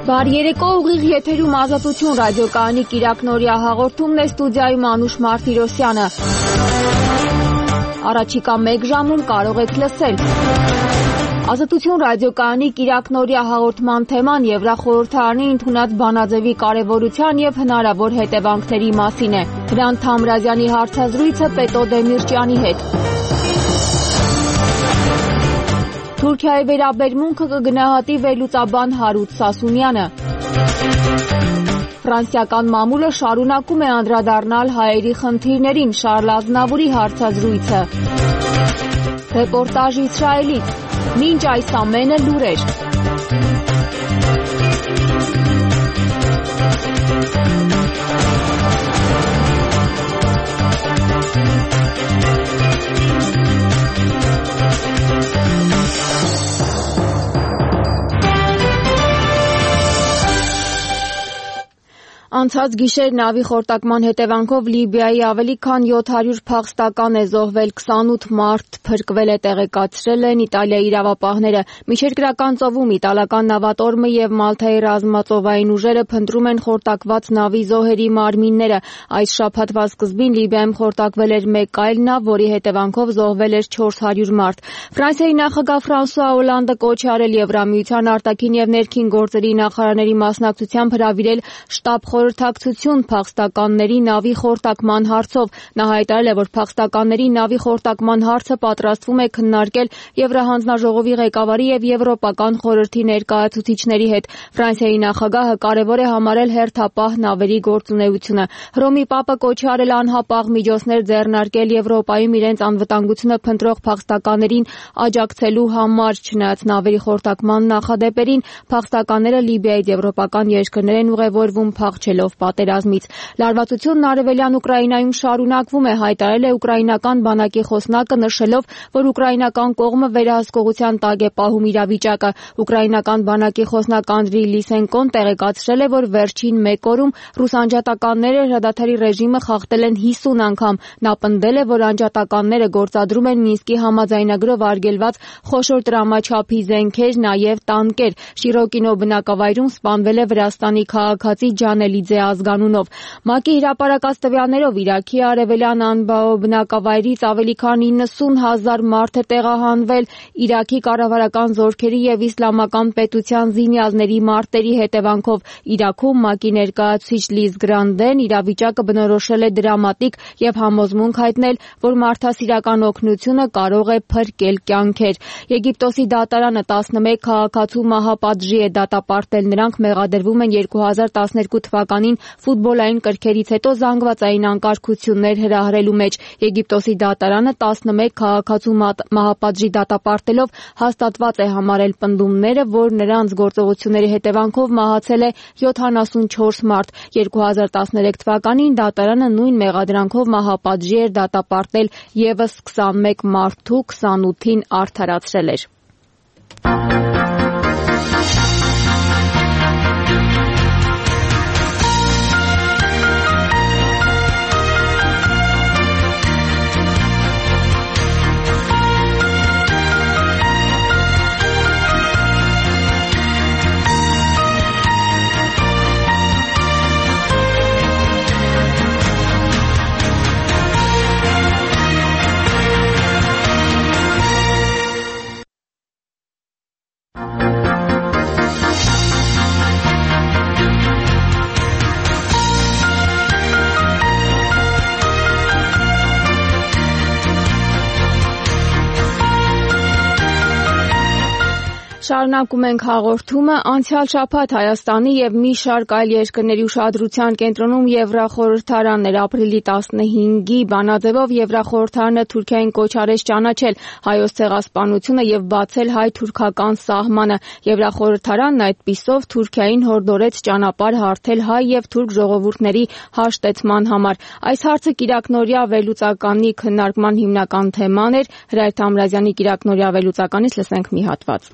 Բարի երեկո, ուղիղ եթերում Ազատություն ռադիոկայանի կիրակնօրյա հաղորդումն է, ստուդիայում Անուշ Մարտիրոսյանը։ Առաջիկա 1 ժամում կարող եք լսել. Ազատություն ռադիոկայանի կիրակնօրյա հաղորդման թեման Եվրախորհրդարանի ընդունած բանաձևի կարևորության եւ հնարավոր հետևանքների մասին է։ Հրանտ Թամրազյանի հարցազրույցը Պետո Դեմիրճյանի հետ։ Թուրքիայի վերաբերմունքը կգնահատի վերլուծաբան Հարութ Սասունյանը։ Ֆրանսիական մամուլը շարունակում է անդրադառնալ հայերի խնդիրներին, Շարլ Ազնավուրի հարցազրույցը։ Ռեպորտաժ Իսրայելից։ Մինչ այս ամենը լուրեր։ Անցած գիշեր նավի խորտակման հետևանքով Լիբիայի ավելի քան 700 փախստական է զոհվել, 28 մարդ փրկվել է, տեղեկացրել են Իտալիայի իրավապահները։ Միջերկրական ծովում իտալական նավատորմը եւ Մալթայի ռազմածովային ուժերը փնտրում են խորտակված նավի զոհերի մարմինները։ Այս շաբաթվա սկզբին Լիբիայում խորտակվել էր մեկ այլ նավ, որի հետևանքով զոհվել էր 400 մարդ։ Ֆրանսիայի նախագահ Ֆրանսուଆ Օլանդը կոչ է արել Եվրամիության արտաքին եւ ներքին գործերի նախարարների մասնակցությամբ հրավիրել շտաբ խորհրդակցություն փախստականների նավի խորտակման հարցով։ Նա հայտարարել է, որ փախստականների նավի խորտակման հարցը պատրաստվում է քննարկել Եվրահանձնաժողովի ղեկավարի եւ Եվրոպական խորհրդի ներկայացուցիչների հետ։ Ֆրանսիայի նախագահը կարևոր է համարել հերթապահ նավերի գործունեությունը։ Հռոմի Պապը կոչ է արել անհապաղ միջոցներ ձեռնարկել Եվրոպայում իրենց անվտանգությունը փնտրող փախստականներին աջակցելու համար։ Չնայած նավերի խորտակման նախադեպերին, փախստականները Լիբիայից եվրոպական երկրներ են ուղևորվում փախչելով պատերազմից։ Լարվածությունն արևելյան Ուկրաինայում շարունակվում է, հայտարարել է ուկրաինական բանակի խոսնակը, նշելով, որ ուկրաինական կողմը վերահսկողության տակ է պահում իրավիճակը։ Ուկրաինական բանակի խոսնակ Անդրի Լիսենկոն տեղեկացրել է, որ վերջին 1 օրում ռուս անջատականները հրադադարի ռեժիմը խախտել են 50 անգամ։ Նա պնդել է, որ անջատականները գործադրում են Մինսկի համաձայնագրով արգելված խոշոր տրամաչափի զենքեր, նաև տանկեր։ Շիրոկինո բնակավայրում սպանվել է Վրաստանի քաղաքացի Ջանելիձե ազգանունով։ ՄԱԿ-ի հրապարակած տվյալներով Իրաքի արևելյան Անբաո բնակավայրից ավելի քան 90,000 մարդ է տեղահանվել Իրաքի կառավարական զորքերի եւ իսլամական պետության զինյալների մարտերի հետևանքով։ Իրաքում ՄԱԿ-ի ներկայացուցիչ Լիզ Գրանդեն իրավիճակը բնորոշել է դրամատիկ եւ համոզմունք հայտնել, որ մարդասիրական օգնությունը կարող է փրկել կյանքեր։ Եգիպտոսի դատարանը 11 քաղաքացու մահապատժի է դատապարտել։ Նրանք մեղադրվում են 2012 թվականին ֆուտբոլային կրքերից հետո զանգվածային անկարգություններ հրահրելու մեջ։ Եգիպտոսի դատարանը 11 քաղաքացու մահապատժի դատապարտելով հաստատված է համարել պնդումները, որ նրանց գործողությունների հետևանքով մահացել է 74 մարդ։ 2013 թվականին դատարանը նույն մեղադրանքով մահապատժի էր դատապարտել եւս 21 մարդու, 28-ին արդարացրել էր։ Շարունակում ենք հաղորդումը։ Անցյալ շաբաթ Հայաստանի եւ մի շարք այլ երկրների ուշադրության կենտրոնում Եվրախորհրդարանն էր։ Ապրիլի 15-ի բանաձևով Եվրախորհրդարանը Թուրքիային կոչ արեց ճանաչել Հայոց ցեղասպանությունը եւ բացել հայ-թուրքական սահմանը։ Եվրախորհրդարանն այդպիսով Թուրքիային հորդորեց ճանապարհ հարթել հայ եւ թուրք ժողովուրդների հաշտեցման համար։ Այս հարցը կիրակնօրյա վերլուծականի քննարկման հիմնական թեման էր։ Հրայր Թամրազյանի կիրակնօրյա վերլուծականից լսենք մի հատված։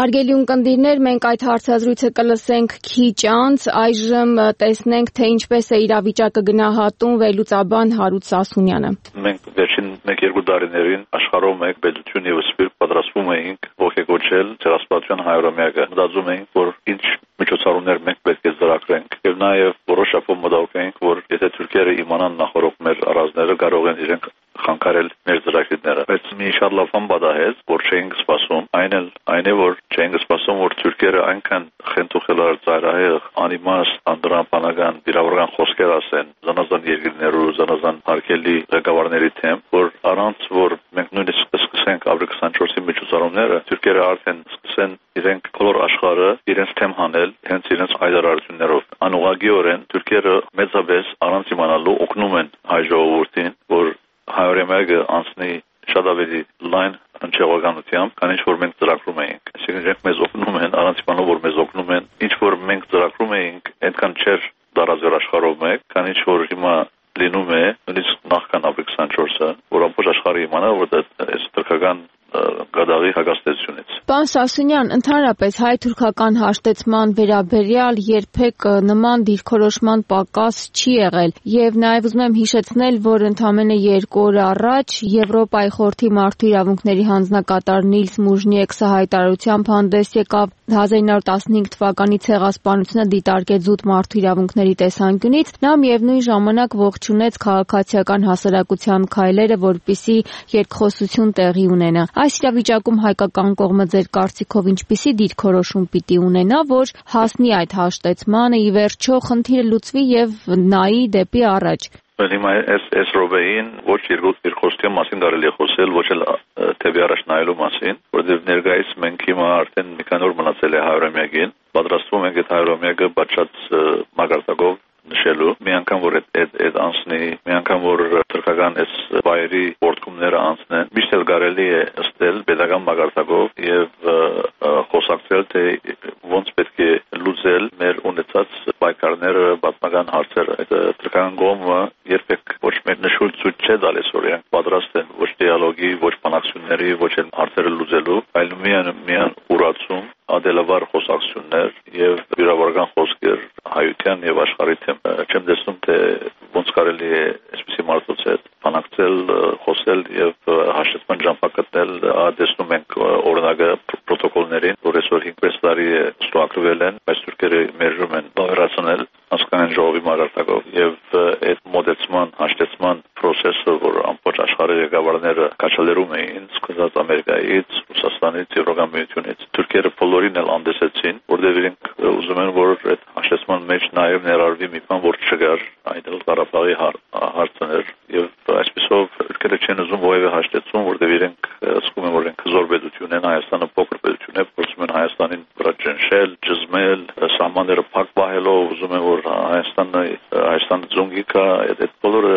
Հարգելի ունկնդիրներ, մենք այդ հարցազրույցը կլսենք քիչ անց, այժմ տեսնենք, թե ինչպես է իրավիճակը գնահատում վերլուծաբան Հարութ Սասունյանը։ Մենք վերջին 1-2 տարիներին աշխարհում մեկ պետություն եւ սպիրտ պատրաստվում էինք ողջագործել ցեղասպանության 100-ամյակը։ Մտածում էինք, որ ինչ միջոցառումներ մենք պետք է ծրագրենք եւ նաեւ որոշ ապով մտածում էինք, որ եթե թուրքերը իմանան նախորդ մեր առանձները կարող են իրենք խանգարել մեր ծրագրերը։ Բայց մի շատ լավ բան պատահեց, որ չէինք սպասում, այն է որ չէինք սպասում, որ թուրքերը այնքան խենթուխելար ծայրահեղ, անիմաստ, անդրանաբանական, վիրավորական խոսքեր ասեն զանազան երկրներու, զանազան հարկելի ղեկավարների թեմ, որ առանց որ մենք նույնիսկ սկսենք ապրիլ 24-ի միջոցառումները, թուրքերը արդեն սկսեն իրենք բոլոր աշխարհը իրենց թեմ հանել հենց իրենց հայտարարություններով։ Անուղղակիորեն թուրքերը մեծապես առանց իմանալու օգնում են հայ ժողովրդին, որ հայրենիքը անցնի շատ ավելի լայն հնչեղականությամբ, քան ինչ որ մենք ծրագրում էինք։ Այսինքն իրենք մեզ օգնում են, առանց իմանալու որ մեզ օգնում են, ինչ որ մենք ծրագրում էինք, այդքան չէր տարածվել աշխարհով մեկ, քան ինչ որ հիմա լինում է, նույնիսկ նախքան ապրիլ 24-ը, որ ամբողջ աշխարհը իմանա, որ այս թուրքական գադաղի հագաստեցությունից։ Պարոն Սասունյան, ընդհանրապես հայ-թուրքական հաշտեցման վերաբերյալ երբեք նման դիրքորոշման պակաս չի եղել եւ նաեւ ուզում եմ հիշեցնել, որ ընդամենը 2 օր առաջ Եվրոպայի խորհրդի մարդու իրավունքների հանձնակատար Նիլս Մուժնիեքսը հայտարարությամբ հանդես եկավ 1915 թվականի ցեղասպանությունը դիտարկեց զուտ մարդու իրավունքների տեսանկյունից, նա միևնույն ժամանակ ողջունեց քաղաքացիական հասարակության քայլերը, որպիսի երկխոսություն տեղի ունենա։ Այս իրավիճակում հայկական կողմը ձեր կարծիքով ինչպիսի դիրքորոշում պիտի ունենա, որ հասնի այդ հաշտեցմանը, ի վերջո խնդիրը լուծվի եւ նայի դեպի առաջ։ Հիմա այս ռոբեին ոչ երկխոսության մասին կարելի է խոսել, ոչ էլ դեպի առաջ նայելու մասին, որովհետեւ ներկայիս մենք հիմա արդեն մի քանի օր մնացել է 100-ամյակին, պատրաստվում ենք այդ 100-ամյակը բացած մակարդակով նշելու, մի անգամ որ այդ անցնի, մի անգամ որ թուրքական այս վայրի որդքումները անցնեն, միշտ էլ կարելի է ըստել pedagogan մակարդակով եւ խոսակցել թե ոնց պետք է լուծել մեր ունեցած պայքարները, պատմական հարցերը։ Այդ թուրքական կողմը երբեք ոչ մեկ նշույլ ցույց չէ տալիս, որ իրենք պատրաստ են ոչ դիալոգի, ոչ բանակցությունների, ոչ էլ հարցերը լուծելու, այլ միայն ուրացում, ադելավար խոսակցություններ եւ վիրավորական խոսքեր հայության եւ աշխարհի թեմ։ Չեմ տեսնում թե ոնց կարելի է այսպիսի մարդուց հետ բանակցել, խոսել եւ հաշտեցման ճամփա գտնել։ Տեսնում ենք օրինակը պրոտոկոլներին, որ այսօր 5-6 տարի է ստուգվել են, բայց թուրքերը մերժում են բավարարել հասկանան ժողովի մակարդակով եւ այդ մոդեցման, հաշտեցման process-ը, որ ամբողջ աշխարհի ղեկավարները կաչալերում էին, սկսած Ամերիկայից, Ռուսաստանից, Եվրոպական միությունից, թուրքերը բոլորին էլ անդեսեցին, որտեղ իրենք ուզում են, որ այդ հաշտեցման մեջ նաեւ ներառվի մի բան, որ չկար, այդ Ղարաբաղի հարցներ եւ այսպեսով թուրքերը չեն ուզում որևէ հաշտեցում, որտեղ իրենք ասում են, որ իրենք զոր պետություն են, Հայաստանը փոքր պետություն է, փորձում են Հայաստանին վրա ճնշել, ճզմել, սահմանները փակ պահելով, ուզում են, որ Հայաստանը ձունգի կա, այդ բոլորը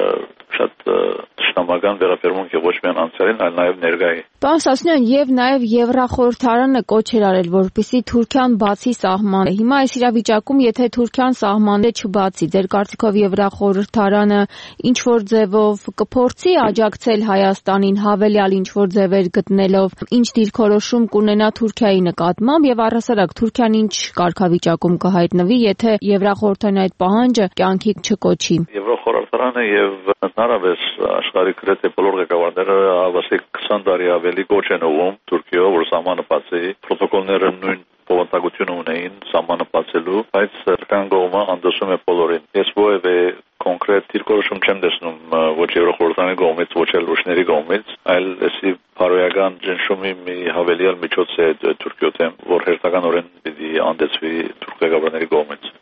շատ ճշտամական վերաբերմունք է ոչ միայն անցյալին, այլ նաև ներկայի։ Պարոն Սասունյան, եւ նաև Եվրախորհրդարանը կոչ էր արել, որպեսզի Թուրքիան բացի սահմանը։ Հիմա այս իրավիճակում, եթե Թուրքիան սահմանները չբացի, ձեր կարծիքով Եվրախորհրդարանը ինչ որ ձևով կփորձի աջակցել Հայաստանին հավելյալ ինչ որ ձևեր գտնելով, ինչ դիրքորոշում կունենա Թուրքիայի նկատմամբ եւ առհասարակ Թուրքիան ինչ կարգավիճակում կհայտնվի, եթե Եվրախորհրդարանի այդ պահանջը կյանքի չկոչի։ Եվրախորհրդարանը եւ ընդհանրապես աշխարհի գրեթե բոլոր ղեկավարները ավասիկ 20 տարի ավելի կոչ են ուղում Թուրքիայով, որ սահմանը բացի, պրոտոկոլները նույն բովանդակություն ունեին սահմանը բացելու, բայց թուրքական կողմը անդրսում է բոլորին։ Ես որևէ կոնկրետ դիրքորոշում չեմ տեսնում ոչ Եվրախորհրդարանի կողմից, ոչ էլ ռուսների կողմից, այլ էսի բարոյական ճնշումի մի հավելյալ միջոց է Թուրքիո դեմ, որ հերթականորեն պիտի անդեցվի թուրք ղեկավարների կողմից։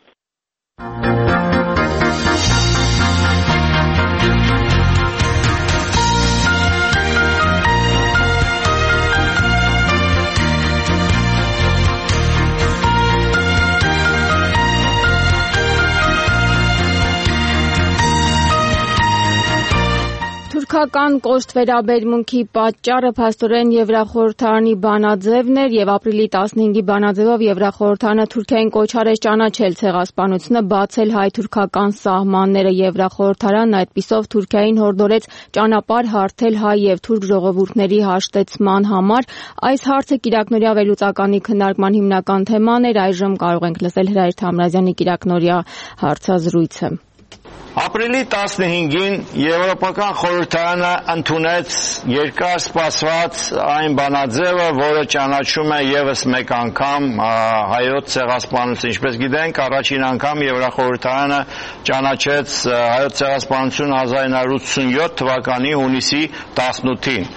Թուրքական կոշտ վերաբերմունքի պատճառը փաստորեն Եվրախորհրդարանի բանաձևն էր եւ ապրիլի 15-ի բանաձևով Եվրախորհրդարանը Թուրքիային կոչ արեց ճանաչել ցեղասպանությունը, բացել հայ-թուրքական սահմանները։ Եվրախորհրդարանն այդպիսով Թուրքիային հորդորեց ճանապարհ հարթել հայ եւ թուրք ժողովուրդների հաշտեցման համար։ Այս հարցը Կիրակնօրյա վերլուծականի քննարկման հիմնական թեման էր։ Այժմ կարող ենք լսել Հրայր Թամրազյանի Կիրակնօրյա հարցազրույցը։ Ապրիլի 15-ին Եվրոպական խորհրդարանը ընդունեց երկար սպասված այն բանաձևը, որը ճանաչում է եւս մեկ անգամ հայոց ցեղասպանությունը։ Ինչպես գիտենք, առաջին անգամ Եվրախորհրդարանը ճանաչեց հայոց ցեղասպանությունը 1987 թվականի հունիսի 18-ին։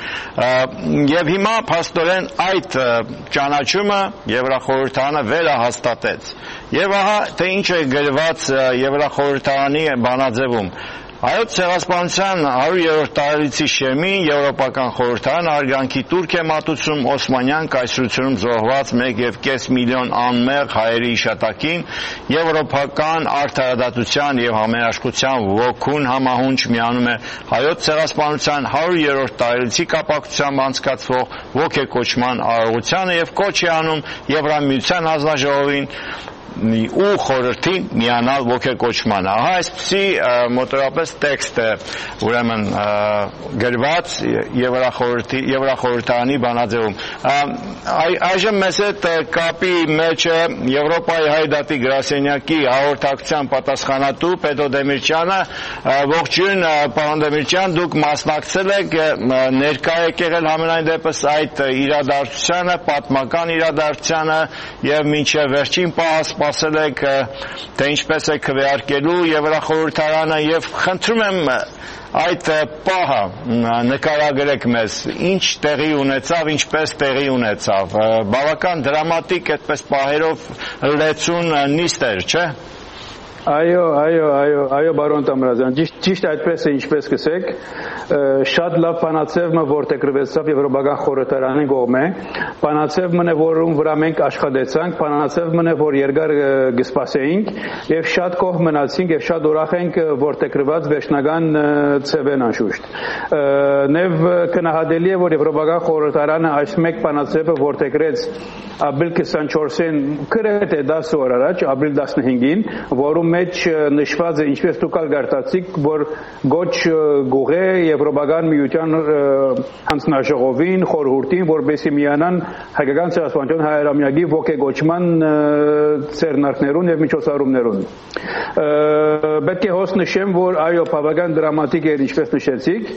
Եվ հիմա փաստորեն այդ ճանաչումը Եվրախորհրդարանը վերահաստատեց։ Եվ ահա թե ինչ է գրված Եվրախորհրդարանի բանաձևում։ Հայոց ցեղասպանության 100-րդ տարելիցի շեմին Եվրոպական խորհրդարանը հարգանքի տուրք է մատուցում Օսմանյան կայսրությունում զոհված 1.5 միլիոն անմեղ հայերի հիշատակին, եվրոպական արդարադատության եւ համերաշխության ոգուն համահունչ միանում է հայոց ցեղասպանության 100-րդ տարելիցի կապակցությամբ անցկացվող ոգեկոչման արարողությանը եւ կոչ է անում Եվրամիության հանձնաժողովին ու խորհրդին միանալ ոգեկոչմանը։ Ահա այսպիսի մոտավորապես տեքստ է ուրեմն գրված Եվրախորհրդարանի բանաձևում։ Այժմ մեզ հետ կապի մեջ է Եվրոպայի հայ դատի գրասենյակի հաղորդակցության պատասխանատու Պետո Դեմիրճյանը։ Ողջույն, պարոն Դեմիրճյան, դուք մասնակցել եք, ներկա եք եղել համենայն դեպս այդ իրադարձությանը, պատմական իրադարձությանը եւ մինչեւ վերջին պահ սպասել եք, թե ինչպես է քվեարկելու Եվրախորհրդարանը եւ խնդրում եմ այդ պահը նկարագրեք մեզ, ինչ տեղի ունեցավ, ինչպես տեղի ունեցավ։ Բավական դրամատիկ այդպես պահերով լեցուն նիստ էր, չէ՞։ Այո, բարոն Տամրազյան, ճիշտ այդպես է, ինչպես կսեք, շատ լավ բանաձևը որտեղրվեցավ Եվրոպական խորհրդարանի կողմէ, բանաձևն է, որում վրա մենք աշխատեցանք, բանաձևն է, որ երկար կսպասեինք եւ շատ կողմ մնացինք եւ շատ ուրախ ենք որտեղրված վերջնական ցևեն անշուշտ։ Նեւ կնահատելի է, որ Եվրոպական խորհրդարանը այս մեկ բանաձևը որտեղրեց ապրիլ 24-ին գրեթե 10 օր առաջ, ապրիլ 15-ին, որում մեջ նշված է, ինչպես դուք արտացիք, որ գոչ գուղե Եվրոպական միության հանձնաժողովին, խորհրդին, որպեսզի միանան հայկական ցեղասպանության հայրամյակի ոգեկոչման ցերնարկներուն եւ միջոցառումներուն։ Պետք է հոս նշեմ, որ այո, բավական դրամատիկ էր, ինչպես նշեցիք,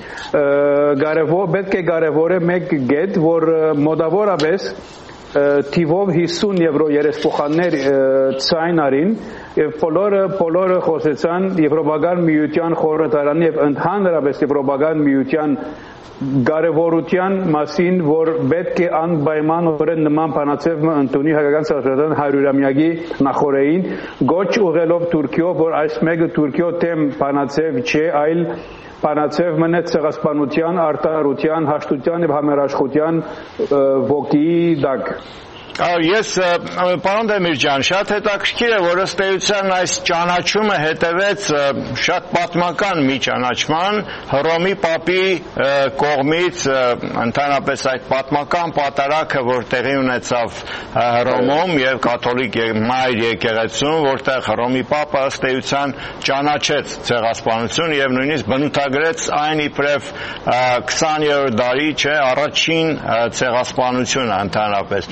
պետք է կարևոր է մեկ գետ, որ մոտավորապես թիվով 50 եվրո երեսփոխաններ ցայն արին եւ բոլորը խոսեցան Եվրոպական միության խորհրդարանի եւ ընդհանրապես Եվրոպական միության կարևորության մասին, որ պետք է անպայմանորեն նման բանաձև ընդունի հայկական ցեղասպանության 100-ամյակի նախորդին, գոչ ուղղելով Թուրքիո, որ այս մեկը Թուրքիո թեմ բանաձև չէ, այլ բանաձև մնե ցեղասպանության, արտահայտության, հաշտության եւ համերաշխության ոգի դակ։ Ես, պարոն Դեմիրճյան, շատ հետաքրքիր է, որ ըստ էության այս ճանաչումը հետևեց շատ պատմական մի ճանաչման Հռոմի Պապի կողմից, ընդհանրապես այդ պատմական պատարագը, որ տեղի ունեցավ Հռոմում եւ կաթոլիկ մայր եկեղեցում, որտեղ Հռոմի Պապը ըստ էության ճանաչեց ցեղասպանություն եւ նույնիսկ բնութագրեց այն իբրև 20-րդ դարի, չէ, առաջին ցեղասպանությունը ընդհանրապես։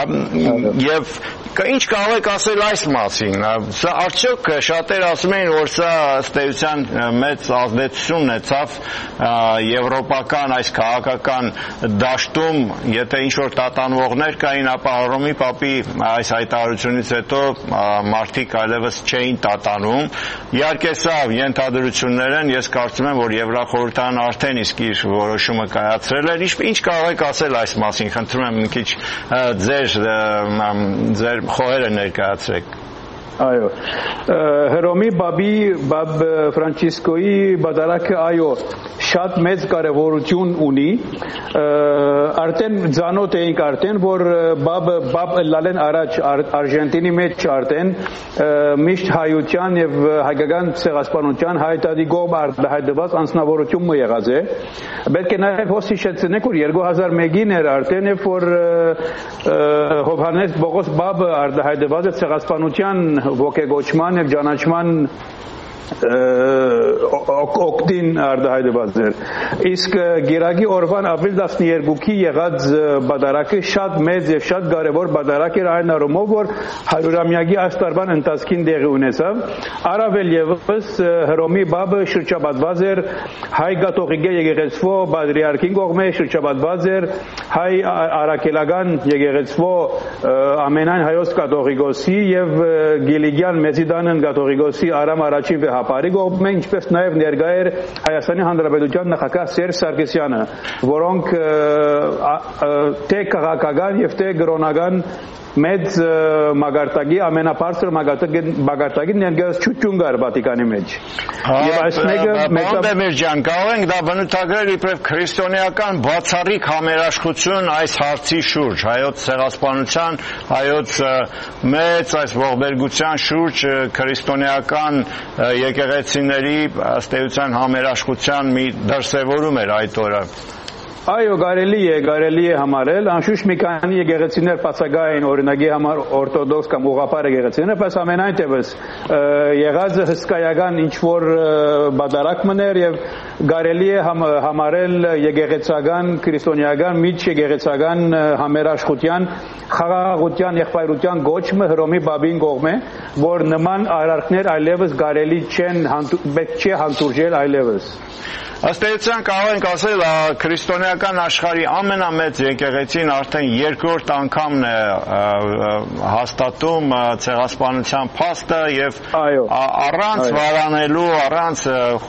Եվ ինչ կարող եք ասել այս մասին։ Սա արդյոք շատեր ասում են, որ սա ըստ էության մեծ ազդեցություն ունեցավ եվրոպական այս քաղաքական դաշտում, եթե ինչ-որ տատանվողներ կային, ապա Հռոմի Պապի այս հայտարարությունից հետո մարդիկ այլևս չէին տատանում։ Իհարկե սա ենթադրություններ են, ես կարծում եմ, որ Եվրախորհրդարանը արդեն իսկ իր որոշումը կայացրել էր։ Ինչ կարող եք ասել այս մասին, խնդրում եմ մի քիչ ձեր խոհերը ներկայացրեք։ Այո, Հռոմի Բաբ Ֆրանցիսկոյի բادرակը այո շատ մեծ կարևորություն ունի, արդեն ցանոթ էինք արդեն, որ Բաբ լալեն առաջ Արժենտինի մեջ արդեն միշտ հայության եւ հայկական ցեղասպանության հայտարարի կողմ արտահայտված անձնավորություն եղած է։ Պետք է նաեւ հոսիչեցնենք, որ 2001-ին էր արդեն, երբ որ Հովհաննես Բողոս Բաբը արտահայտված է ցեղասպանության ոգեգոճման եւ ճանաչման օկտին արտահայտված էր։ Իսկ գիրագի օրվան ապրիլ 12-ի եղած բادرակը շատ մեծ եւ շատ կարեւոր բادرակ էր այն առումով, որ 100-ամյակի այս տարվան ընթացքին տեղի ունեցավ։ Առավել եւս Հռոմի Բաբը շրջապատված էր հայ կաթողիկե եկեղեցվո պատրիարքին կողմէ, շրջապատված էր հայ արաքելական եկեղեցվո ամենայն հայոց կաթողիկոսի եւ Գիլիգյան Մեծիդանն կաթողիկոսի Արամ առաջին Հապարի կողմէ, ինչպես նաև ներկա էր Հայաստանի Հանրապետության նախագահ Սերժ Սարգսյանը, որոնք թե քաղաքական եւ թե կրոնական մեծ մագարտակի ամենաբարձր մագարտակի ներկայացություն կար Վատիկանի մեջ։ Եվ այս մեկը Միրջան, կարող ենք դա բնութագրել իբրև քրիստոնեական բացառիկ համերաշխություն այս հարցի շուրջ, հայոց ցեղասպանության, հայոց մեծ այս ողբերգության շուրջ քրիստոնեական եկեղեցիների ըստ էության համերաշխության մի դրսևորում էր այդ օրը։ Այո, կարելի է համարել, անշուշտ մի քանի եկեղեցիներ բացակայ են օրինակի համար օրթոդոքս կամ ուղղափառ եկեղեցիներ, բայց ամենայն դեպս եղած հսկայական ինչ որ բادرակ մներ եւ կարելի է համարել եկեղեցական քրիստոնեական միջեկեղեցական համերաշխության խաղաղության եղբայրության գոչը Հռոմի Բաբին կողմէ, որ նման արարքներ այլևս կարելի չեն հանդուրժել այլևս։ Ըստ էության կարող ենք ասել քրիստոնեական աշխարհի ամենամեծ եկեղեցին արդեն երկրորդ անգամն է հաստատում ցեղասպանության փաստը եւ առանց վարանելու, առանց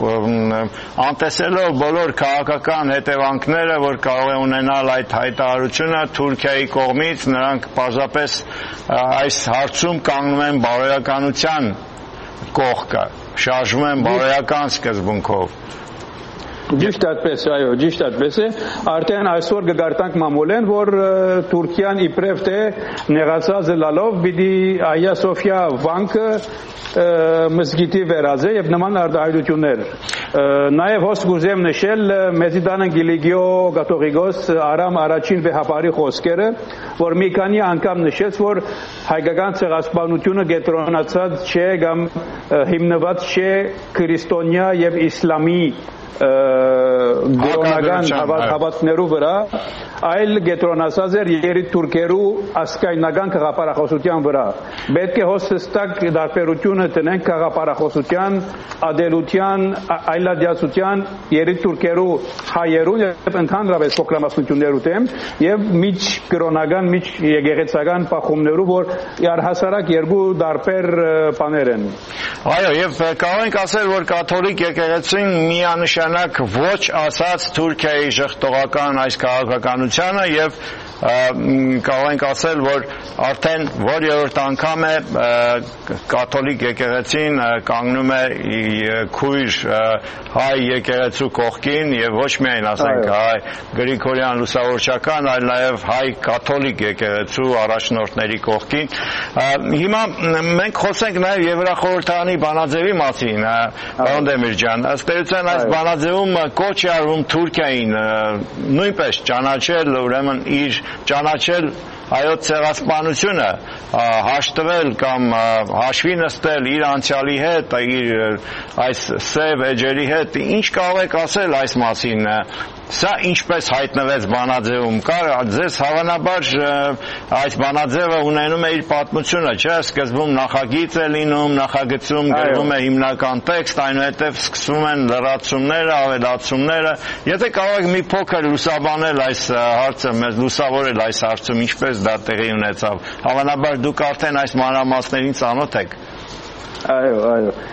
անտեսելով բոլոր քաղաքական հետևանքները, որ կարող է ունենալ այդ հայտարարությունը Թուրքիայի կողմից, նրանք պարզապես այս հարցում կանգնում են բարոյականության կողքը, շարժվում են բարոյական սկզբունքով։ Ճիշտ այդպես, այո, ճիշտ այդպես է։ Արդեն այսօր կգարտանք մամուլեն, որ Թուրքիան իբրև թե նեղացած լալով պիտի Այա Սոֆիա վանքը մզգիտի վերածե եւ նման արտահայտություններ։ Նաեւ հոս կուզեմ նշել Մեծիդան Գիլիգիո կաթողիկոս Արամ առաջին վեհապարի խոսքերը, որ մի քանի անգամ նշեց, որ հայկական ցեղասպանությունը կենտրոնացած չէ կամ հիմնված չէ քրիստոնյա եւ իսլամի գերոնական հավատքներու վրա, այլ կենտրոնացած էր երիտուրքերու ասկայնական քաղաքապարախոսության վրա։ Պետք է հստակ տարբերությունը տնենք քաղաքապարախոսության, ադելության, այլադիացության, երիտուրքերու հայերուն եւ ընդհանրապես փոքրամասնություններու դեմ եւ միջ կրոնական, միջ եկեղեցական բախումներու, որ առհասարակ երկու տարբեր բաներ են։ Այո, եւ կարող ենք ասել, որ կաթոլիկ եկեղեցին միանշանակ ոչ ասած Թուրքիայի ժխտողական այս քաղաքականությանը եւ կարող ենք ասել, որ արդեն որերորդ անգամ է կաթոլիկ եկեղեցին կանգնում է քույր հայ եկեղեցու կողքին եւ ոչ միայն ասենք հայ Գրիգորյան լուսավորչական, այլ նաեւ հայ կաթոլիկ եկեղեցու առաջնորդների կողքին։ Հիմա մենք խոսենք նաեւ Եվրախորհրդարանի բանաձևի մասին, պարոն Դեմիրճան, ըստ էության այս բանաձևում կոչ է արվում Թուրքիային նույնպես ճանաչել, ուրեմն իր ճանաչել հայոց ցեղասպանությունը, հաշտվել կամ հաշվի նստել իր անցյալի հետ, իր այս սև էջերի հետ, ինչ կարող եք ասել այս մասին, սա ինչպես հայտնվեց բանաձևում, ձեզ հավանաբար այս բանաձևը ունենում է իր պատմությունը, չէ՞, սկզբում նախագիծ է լինում, նախագծում գրվում է հիմնական տեքստ, այնուհետև սկսվում են լրացումները, ավելացումները, եթե կարող եք մի փոքր լուսաբանել այս հարցը, մեզ լուսավորել այս հարցում, ինչպես դա տեղի ունեցավ, հավանաբար դուք արդեն այս մանրամասներին ծանոթ եք։ Այո, այո։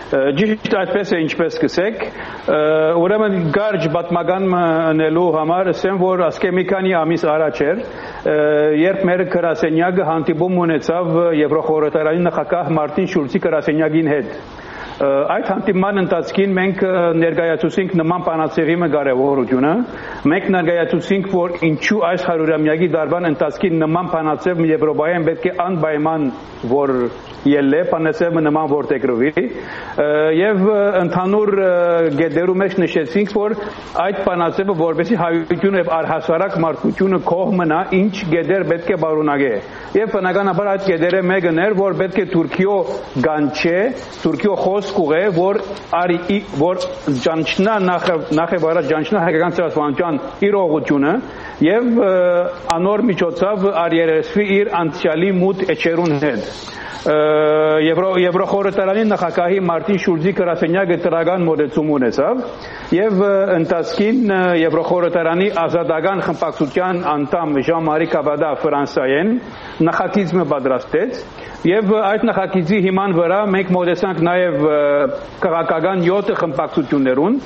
Ճիշտ այդպես է ինչպես կսեք, ուրեմն կարճ պատմական մնելու համար ասեմ, որ ասկե մի քանի ամիս առաջ էր, երբ մեր գրասենյակը հանդիպում ունեցավ Եվրոխորհրդարանի նախագահ Մարտին Շուլցի գրասենյակին հետ։ Այդ հանդիպման ընթացքին մենք ներկայացուցինք նման բանաձևի կարևորությունը, մենք ներկայացուցինք, որ ինչու այս 100-ամյակի դարբան ընթացքին նման բանաձև Եվրոպայում պետք է անպայման որ ելլե, բանաձևը նման որտեղրվի, եւ ընդհանուր գեդերու մեջ նշեցինք, որ այդ բանաձևը որպեսզի հայությունը եւ առհասարակ մարդկությունը կողմնա, ինչ գեդեր պետք է բարունակե։ Եվ բնականաբար այդ գեդերը մեկն էր, որ պետք է Թուրքիո գանչե, Թուրքիո խոսք ուղե, որ ճանչնա նախևառաջ ճանչնա հայկական ցեղասպանության իրողությունը եւ անոր միջոցով արիերեսվի իր անցյալի մութ էջերուն հետ։ Եվրոխորհրդարանի նախագահի Մարտին Շուլցի գրասենյակը տրական մոտեցում ունեցավ եւ ընթացքին Եվրոխորհրդարանի ազատական խմբակցության անդամ Ժան-Մարի Կավադա Ֆրանսիայեն նախագիծը պատրաստեց եւ այդ նախագիծի հիման վրա մենք մոտեցանք նաեւ քաղաքական 7 խմբակցություններուն,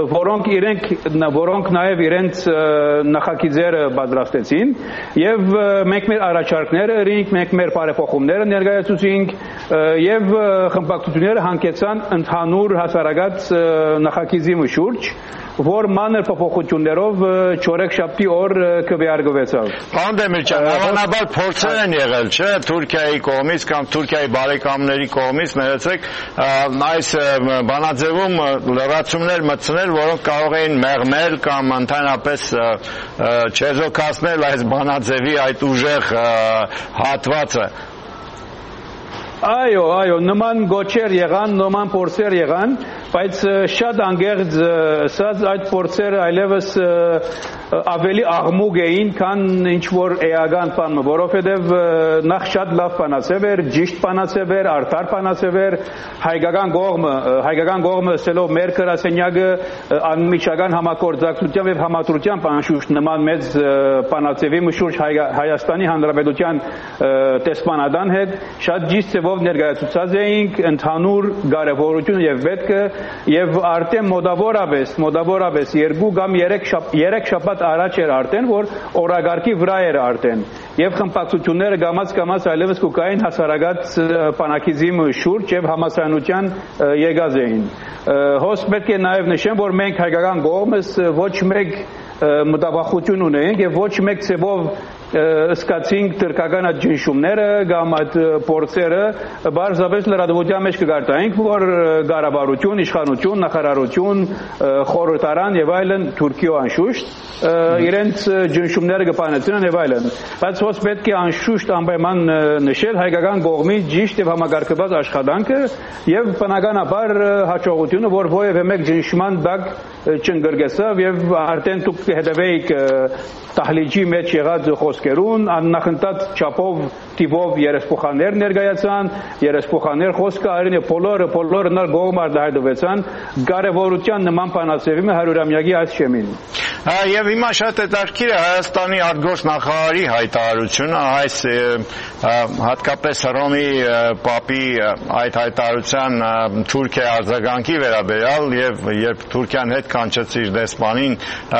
որոնք նաեւ իրենց նախագիծերը պատրաստեցին եւ մենք մեր առաջարկները ըրինք, մենք մեր բարեփոխումները ներկայացուցինք եւ խմբակցությունները հանգեցան ընդհանուր հասարակած նախագիծի շուրջ, որ մանր փոփոխություններով չորեքշաբթի օր կվեարկվեցավ։ Պարոն Դեմիրճյան, հավանաբար փորձեր են եղել, չէ՞, Թուրքիայի կողմից կամ Թուրքիայի բարեկամների կողմից, ներեցեք, այս բանաձևում լրացումներ մտցնել, որոնք կարող էին մեղմել կամ ընդհանրապես չեզոքացնել այս բանաձևի այդ ուժեղ հատվածը։ Այո, նման գոչեր եղան, նման փորձեր եղան, բայց շատ անգերձ ասած այդ փորձերը այլևս ավելի աղմուկ էին, քան ինչ որ էական բան, որովհետև նախ շատ լավ բանաձև էր, ճիշտ բանաձև էր, արդար բանաձև էր, հայկական կողմը ասելով մեր գրասենյակը անմիջական համագործակցությամբ եւ համադրությամբ անշուշտ նման մեծ բանաձևի շուրջ Հայաստանի Հանրապետության տեսփանադան հետ շատ ճիշտ ձևով ներկայացուցած էինք ընդհանուր կարևորությունը եւ պետքը եւ արդեն մոտավորապես 2 կամ 3 շաբաթ առաջ էր արդեն որ օրագարկի վրա էր արդեն եւ խմբակցությունները գամած այլևս կուկային հասարակած բանակիզի շուրջ եւ համասանության եկած էին հոս պետք է նաեւ նշեմ որ մենք հայկական կողմս ոչ մեկ մտավախություն ունենք եւ ոչ մեկ ցեվով սկացինք թրկական այդ ճնշումները կամ այդ փորձերը բարձրապես լրատվության մեջ կգարտայինք որ ղարաբաղություն, իշխանություն, նախարարություն, խորհրդարան եւ այլն Թուրքիո անշուշտ իրենց ճնշումները կփանեցնեն եւ այլն բայց ոնց պետք է անշուշտ անպայման նշել հայկական կողմի ճիշտ եւ համագարկված աշխատանքը եւ բնականաբար հաջողությունը որ ովևէ մեկ ճնշման դակ չընկրկեցավ եւ արդեն դուք հետեւեիք տահլիջի մեջ եղած խոսքերուն աննախընթաց չափով տիպով երեսփոխաններ ներկայացան երեսփոխաններ խոսքը արին բոլորը նոր գողմ արտահայտվեցան կարևորության նման բանաձևի 100-ամյակի այս շեմին Եվ հիմա շատ հետաքրքիր է Հայաստանի արտգործնախարարի հայտարարությունը այս հատկապես Հռոմի Պապի այդ հայտարարության Թուրքիայի արձագանքի վերաբերյալ եւ երբ Թուրքիան հետ կանչեց իր դեսպանին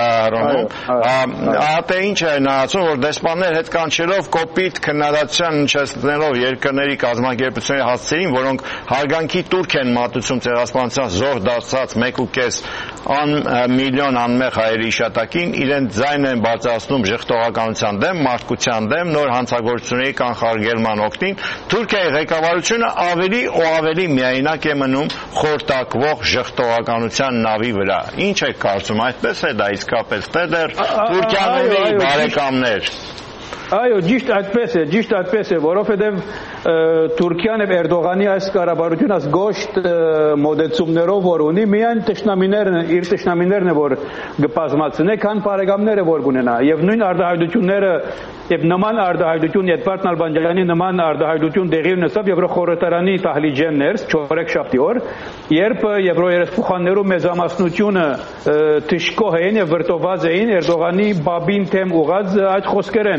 Հռոմում ատե ինչ է նա ասում որ դեսպաններ հետ կանչելով կոպիտ քննադատության հնչեցնելով երկրների կազմակերպությունների հասցեին որոնք հարգանքի տուրք են մատուցում ցեղասպանության զոհ դարձած 1.5 միլիոն անմեղ հայերի իշատակին իրենց ձայնն են բարձրացնում ժխտողականության դեմ, մարդկության դեմ, նոր հանցագործությունների կանխարգելման օգտին, Թուրքիայի ղեկավարությունը ավելի ու ավելի միայնակ է մնում խորտակվող ժխտողականության նավի վրա։ Ինչ եք կարծում, այդպես է դա իսկապես, թե դեռ Թուրքիան ունի բարեկամներ։ Այո, ճիշտ այդպես է, որովհետև Թուրքիան եւ Էրդողանի այս կառավարությունը այս գոշտ մոդեցումներով որ ունի, միայն իր տեխնամիներն է որ կբազմացնե, քան բարեկամները որ կունենա։ Եվ նույն արտահայտությունները եւ նման արտահայտություն Էդվարդ Նալբանդյանի նման արտահայտություն դեղի ունեցավ Եվրոխորհրդարանի տահլիջեն ներս 4-շաբթի օր, երբ եվրոերեսփոխաններու մեծամասնությունը թշկող էին եւ վրտոված էին Էրդողանի բաբին թեմ ուղած այդ խոսքերեն։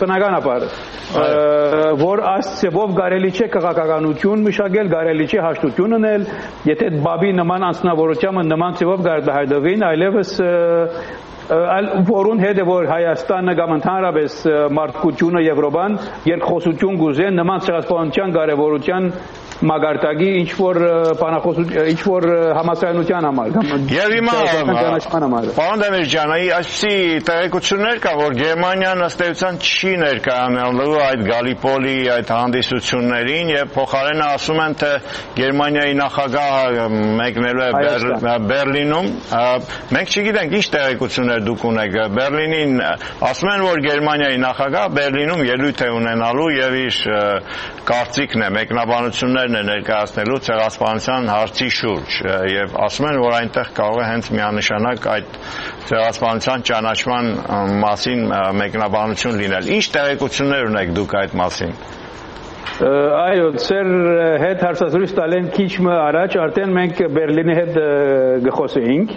բնականաբար որ ասցեվով կարելի չէ քաղաքականություն մշակել, կարելի չէ հաշտություն ունել, եթե բաբի նման անձնավորությամբ նման ծևով գարդահայտվին, այլևս որուն հետ է որ Հայաստանը կամ ընդհանրապես մարդկությունը Եվրոպան երկխոսություն գուզեն նման ցեղասպանության կարևորության մագարտակի ինչ որ համաձայնության համար եւ հիմա պարոն Դեմիրճյանի այսպիսի տեղեկություններ կա որ Գերմանիան ըստ էության չի ներկայանալու այդ Գալիպոլի այդ հանդիսություններին եւ փոխարենը ասում են թե Գերմանիայի նախագահը մեկնելու է Բերլինում մենք չգիտենք ինչ տեղեկություններ դուք ունեք Բերլինին ասում են որ Գերմանիայի նախագահը Բերլինում ելույթ է ունենալու եւ իր կարծիքն է մեկնաբանություններն է ներկայացնելու ցեղասպանության հարցի շուրջ եւ ասում են որ այնտեղ կարող է հենց միանշանակ այդ ցեղասպանության ճանաչման մասին մեկնաբանություն լինել ինչ տեղեկություններ ունեք դուք այդ մասին այո, ծեր հետ հարցազրույց տալեն քիչ առաջ արդեն մենք Բերլինի հետ գխոսեինք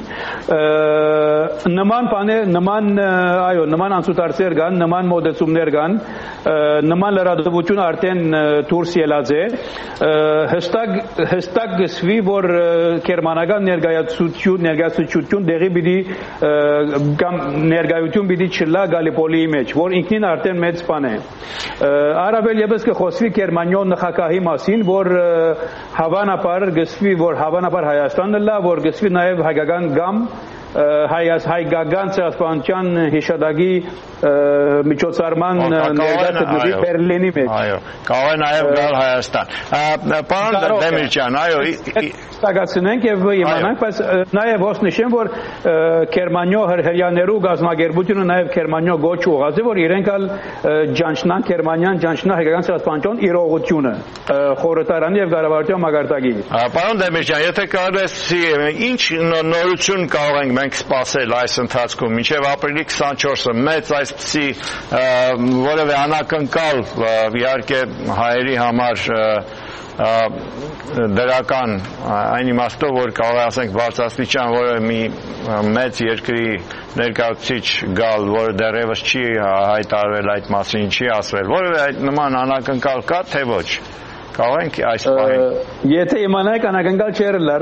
նման անցուդարձեր կան, նման մոդեցումներ կան, նման լրատվություն արդեն դուրս ելած է հստակ գսվի որ գերմանական ներկայացություն դեղի պիտի կամ ներկայություն պիտի չլա Գալիպոլիի մեջ, որ ինքնին արդեն մեծ բան է առավել եւս կխոսվի Գերմանիո նախագահի մասին, որ հավանաբար գսվի, որ հավանաբար Հայաստանը լա, որ գսվի նաև հայկական գամ հայկական ցեղասպանության հիշադակի միջոցառման ներկայացնի Բերլինի մեջ։ Այո, կարող է նաև գալ Հայաստան։ Պարոն Դեմիրճյան, այո, ստացանենք եւ իմանանք, բայց նաև ոնց նշեմ, որ Գերմանիո հրյաներու գազագերբությունը նաև Գերմանիո գոչ ուղղած է, որ իրենք ալ ջանչնան Գերմանիան ջանչնա հայկական ցեղասպանության իրողությունը խորհրդարանի եւ կառավարության մագարտակի։ Պարոն Դեմիրճյան, եթե կարելի է ինչ նորություն կարող ենք մենք սպասել այս ընթացքում մինչև ապրիլի 24-ը մեծ այսպիսի որևէ անակնկալ իհարկե հայերի համար դրական այն իմաստով որ կարող ասենք բարձրաստիճան որևէ մի մեծ երկրի ներկայացուցիչ գալ որը դեռևս չի հայտարարվել այդ մասին չի ասվել որևէ այդ նման անակնկալ կա թե ոչ կարող ենք այս բանը եթե իմանայք անակնկալ չէր լար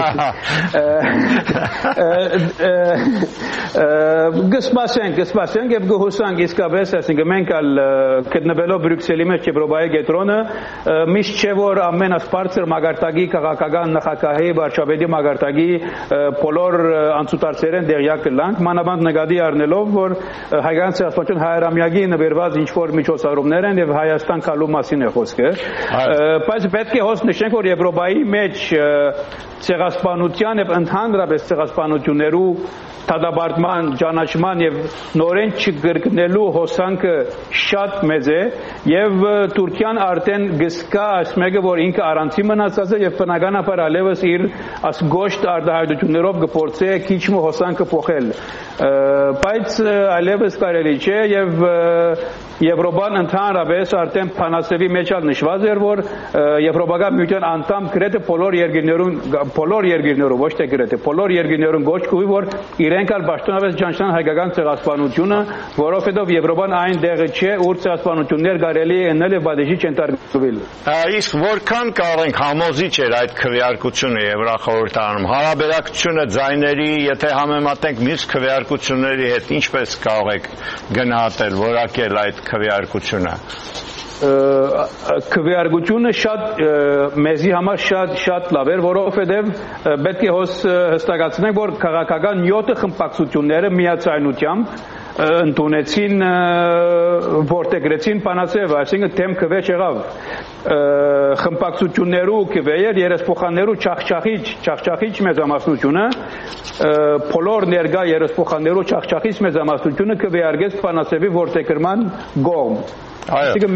գսպասենք եւ գոհուսանք իսկապես այսինքն մենք ալ գտնվելով Բրյուսելի մեջ Եվրոպայի կենտրոնը միշտ չէ որ ամենասպարծր մագարտակի քաղաքական նախագահի վարչապետի մագարտակի բոլոր անցուդարձերեն դերյակ կլանք մանավանդ նկատի առնելով որ հայկական ցեղասպանության հայրամյակի նվիրված ինչ որ միջոցառումներ են եւ Հայաստան գալու մասին է խոսքը բայց պետք է հոս նշենք որ Եվրոպայի մեջ ցեղասպանության եւ ընդհանրապես ցեղասպանություններու դատապարտման, ճանաչման եւ նորեն չգրկնելու հոսանքը շատ մեծ է եւ Թուրքիան արդեն գսկա ասմեգը որ ինքը առանցի մնացած է եւ բնականաբար ալևս իր ասգոշտ արտահայտություններով գործե քիչ հոսանքը փոխել բայց ալևս կարելի չէ եւ Եվրոպան ընդհանրապես արդեն փանասեվի մեջ նշված էր որ Եվրոպական միության անդամ գրեթե բոլոր երկրներում ոչ թե գրեթե բոլոր երկրներում գոչ կուի որ իրենք ալ պաշտոնապես ճանաչեն հայկական ցեղասպանությունը որովհետև Եվրոպան այն դեղը չէ ուր ցեղասպանություններ կարելի է ընել եւ բադեժի չընտարկվել իսկ որքան կարող ենք համոզիչ էր այդ քվեարկությունը Եվրախորհրդարանում հարաբերակցությունը ձայների եթե համեմատենք մյուս քվեարկությունների հետ ինչպես կարող եք գնահատել որակել այդ քվեարկությունը քվեարկությունը շատ մեզի համար շատ լավ էր որովհետև պետք է հստակացնենք որ քաղաքական 7 խմբակցությունները միացայնությամբ ընդունեցին որտեգրեցին բանացև այսինքն թեմ քվե չեղավ խմբակցություններու քվեեր երեսփոխաններու չախչախիչ մեծամասնությունը բոլոր ներկա երեսփոխաններու չախչախիչ մեծամասնությունը քվեարկեց բանացևի որտեգրման գոմ Այսինքն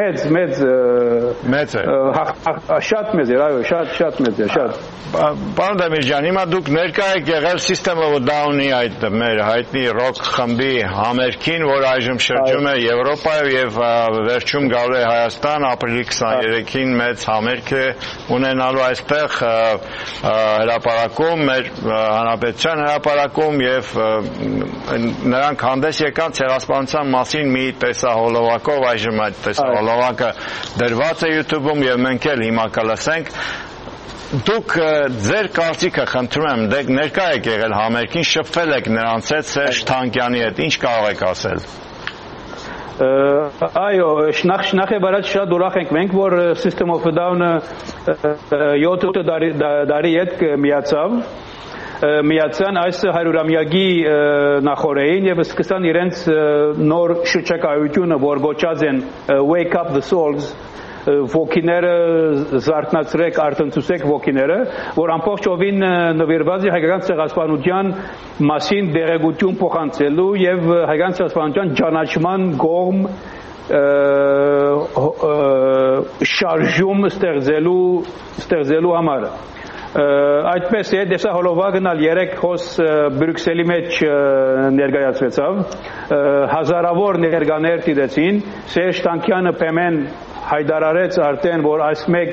մեծ է։ Շատ մեծ է, այո, շատ մեծ է, շատ։ Պարոն Դեմիրճյան, հիմա դուք ներկա եք եղել System of a Down-ի այդ մեր հայտնի ռոք խմբի համերգին, որ այժմ շրջում է Եվրոպայով եւ վերջում գալու է Հայաստան, ապրիլի 23-ին մեծ համերգ է ունենալու այստեղ հրապարակում, մեր հանրապետության հրապարակում եւ նրանք հանդես եկան ցեղասպանության մասին մի տեսահոլովակով, այժմ այդ տեսահոլովակը դրված է YouTube-ում եւ մենք էլ հիմա կլսենք։ Դուք ձեր կարծիքը խնդրում եմ, դեք ներկա եք եղել համերգին, շփվել եք նրանց հետ, Սերժ Թանկյանի հետ, ինչ կարող եք ասել։ Այո, նախ եւ առաջ շատ ուրախ ենք մենք, որ System of a Down-ը 7 տարի հետ միացան այս 100-ամյակի նախորդին եւ սկսան իրենց նոր շրջակայությունը, որ գոչած են Wake Up the Souls, ոգիները զարթնացրեք, արթնացուցեք ոգիները, որ ամբողջովին նվիրված է հայկական ցեղասպանության մասին դերակցություն փոխանցելու եւ հայկական ցեղասպանության ճանաչման կողմ շարժում ստեղծելու համար։ Այդպես է, տեսահոլովակն ալ 3 հոս Բրյուսելի մեջ ներկայացվեցավ, հազարավոր ներկաներ դիտեցին, Սերժ Թանկյանը պեմեն հայտարարեց արդեն, որ այս մեկ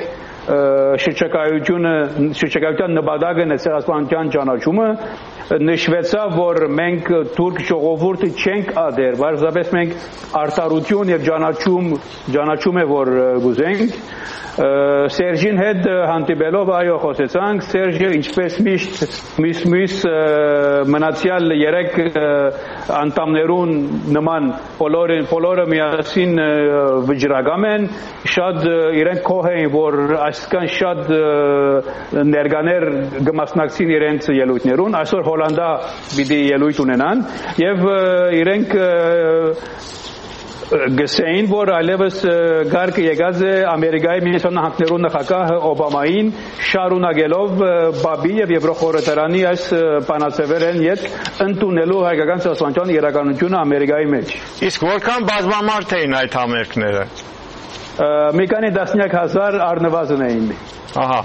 շրջակայության նպատակն է ցեղասպանության ճանաչումը, նշվեցավ, որ մենք թուրք ժողովուրդը չենք ադեր, բարձրապես մենք արդարություն եւ ճանաչում է, որ գուզենք։ Սերժին հետ հանդիպելով այո խոսեցանք, Սերժը ինչպես միշտ մնացյալ 3 անդամներուն նման բոլորը միասին վճռակամ են, շատ իրենք կոհ էին, որ այսքան շատ ներկաներ կմասնակցին իրենց ելույթներուն, այսօր Հոլանդա պիտի ելույթ ունենան եւ իրենք գսեին, որ այլևս գարկը եկած է Ամերիկայի Միացյալ Նահանգներու նախագահ Օբամային շարունակելով Բաբի եւ Եվրոխորհրդարանի այս բանացևերեն յետ ընդունելու հայկական ցեղասպանության իրականությունը Ամերիկայի մեջ։ Իսկ որքան բազմամարդ էին այդ համերգները։ Մի քանի տասնյակ հազար առնվազն էին։ Ահա։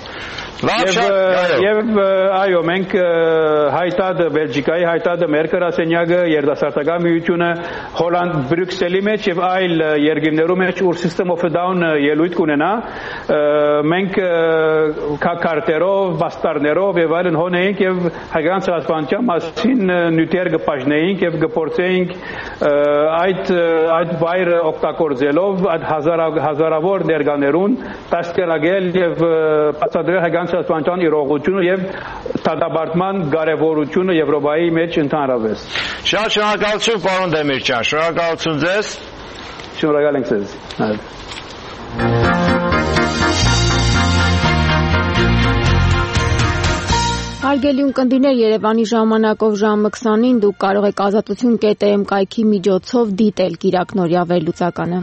Եվ այո, մենք հայտադը Բելգիկայի հայտադը մեր գրասենյակը երիտասարդական միությունը Հոլանդ Բրյուսելի մեջ եւ այլ երկրներու մեջ ուր System of a Down ելույթ կունենա, մենք քարտերով, բաստարներով եւ այլն հոնեինք եւ հայկական ցեղասպանության մասին նյութեր կպաշնեինք եւ կփորձեինք այդ վայրը օգտագործելով այդ հազարավոր ներկաներուն տասկերագել եւ բացատրել հայկական ցեղասպանության իրողությունը եւ դատապարտման կարեւորությունը Եվրոպայի մեջ ընդհանրապես։ Շատ շնորհակալություն, պարոն Դեմիրճյան, շնորհակալություն ձեզ։ Շնորհակալ ենք ձեզ։ Հարգելի ունկնդիրներ, Երևանի ժամանակով ժամը 20-ին դուք կարող եք ազատություն.am կայքի միջոցով դիտել կիրակնօրյա վերլուծականը։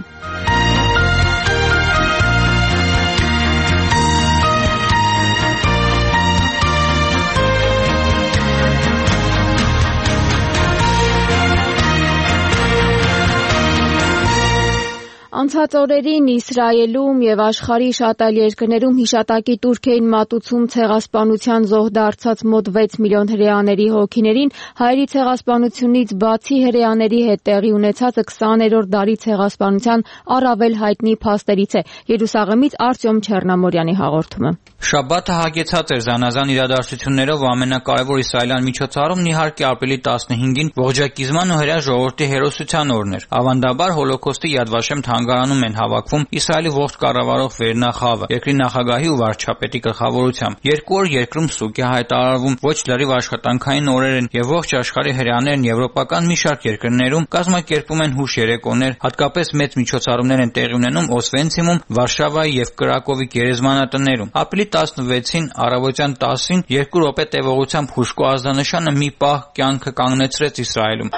Անցած օրերին Իսրայելում եւ աշխարհի շատ այլ երկրներում հիշատակի տուրք էին մատուցում ցեղասպանության զոհ դարձած մոտ 6 միլիոն հրեաների հոգիներին, հայերի ցեղասպանությունից բացի հրեաների հետ տեղի ունեցածը 20-րդ դարի ցեղասպանության առավել հայտնի փաստերից է։ Երուսաղեմից Արտյոմ Չեռնամորյանի հաղորդումը։ Շաբաթը հագեցած էր զանազան իրադարձություններով, ամենակարևոր իսրայելյան միջոցառումն իհարկե ապրիլի 15-ին ողջակիզման ու հրեա ժողովրդի հերոսության օրն էր։ Ավանդաբար Հոլոկոստի Yad Vashem թանգարանում են հավաքվում Իսրայելի ողջ կառավարող վերնախավը, երկրի նախագահի ու վարչապետի գլխավորությամբ։ 2 օր երկրում սուկ է հայտարարվում, ոչ լրիվ աշխատանքային օրեր են եւ ողջ աշխարհի հրեաներն եվրոպական մի շարք երկրներում կազմակերպում են հուշ երեկոներ, հատկապես մեծ միջոցառումներ են տեղի ունենում Օսվենցիմում, Վարշավայի եւ Կրակովի գերեզմանատներում։ Ապրիլի 16-ին առավոտյան 10-ին 2 րոպե տևողությամբ հուշկու ազդանշանը մի պահ կյանքը կանգնեցրեց Իսրայելում։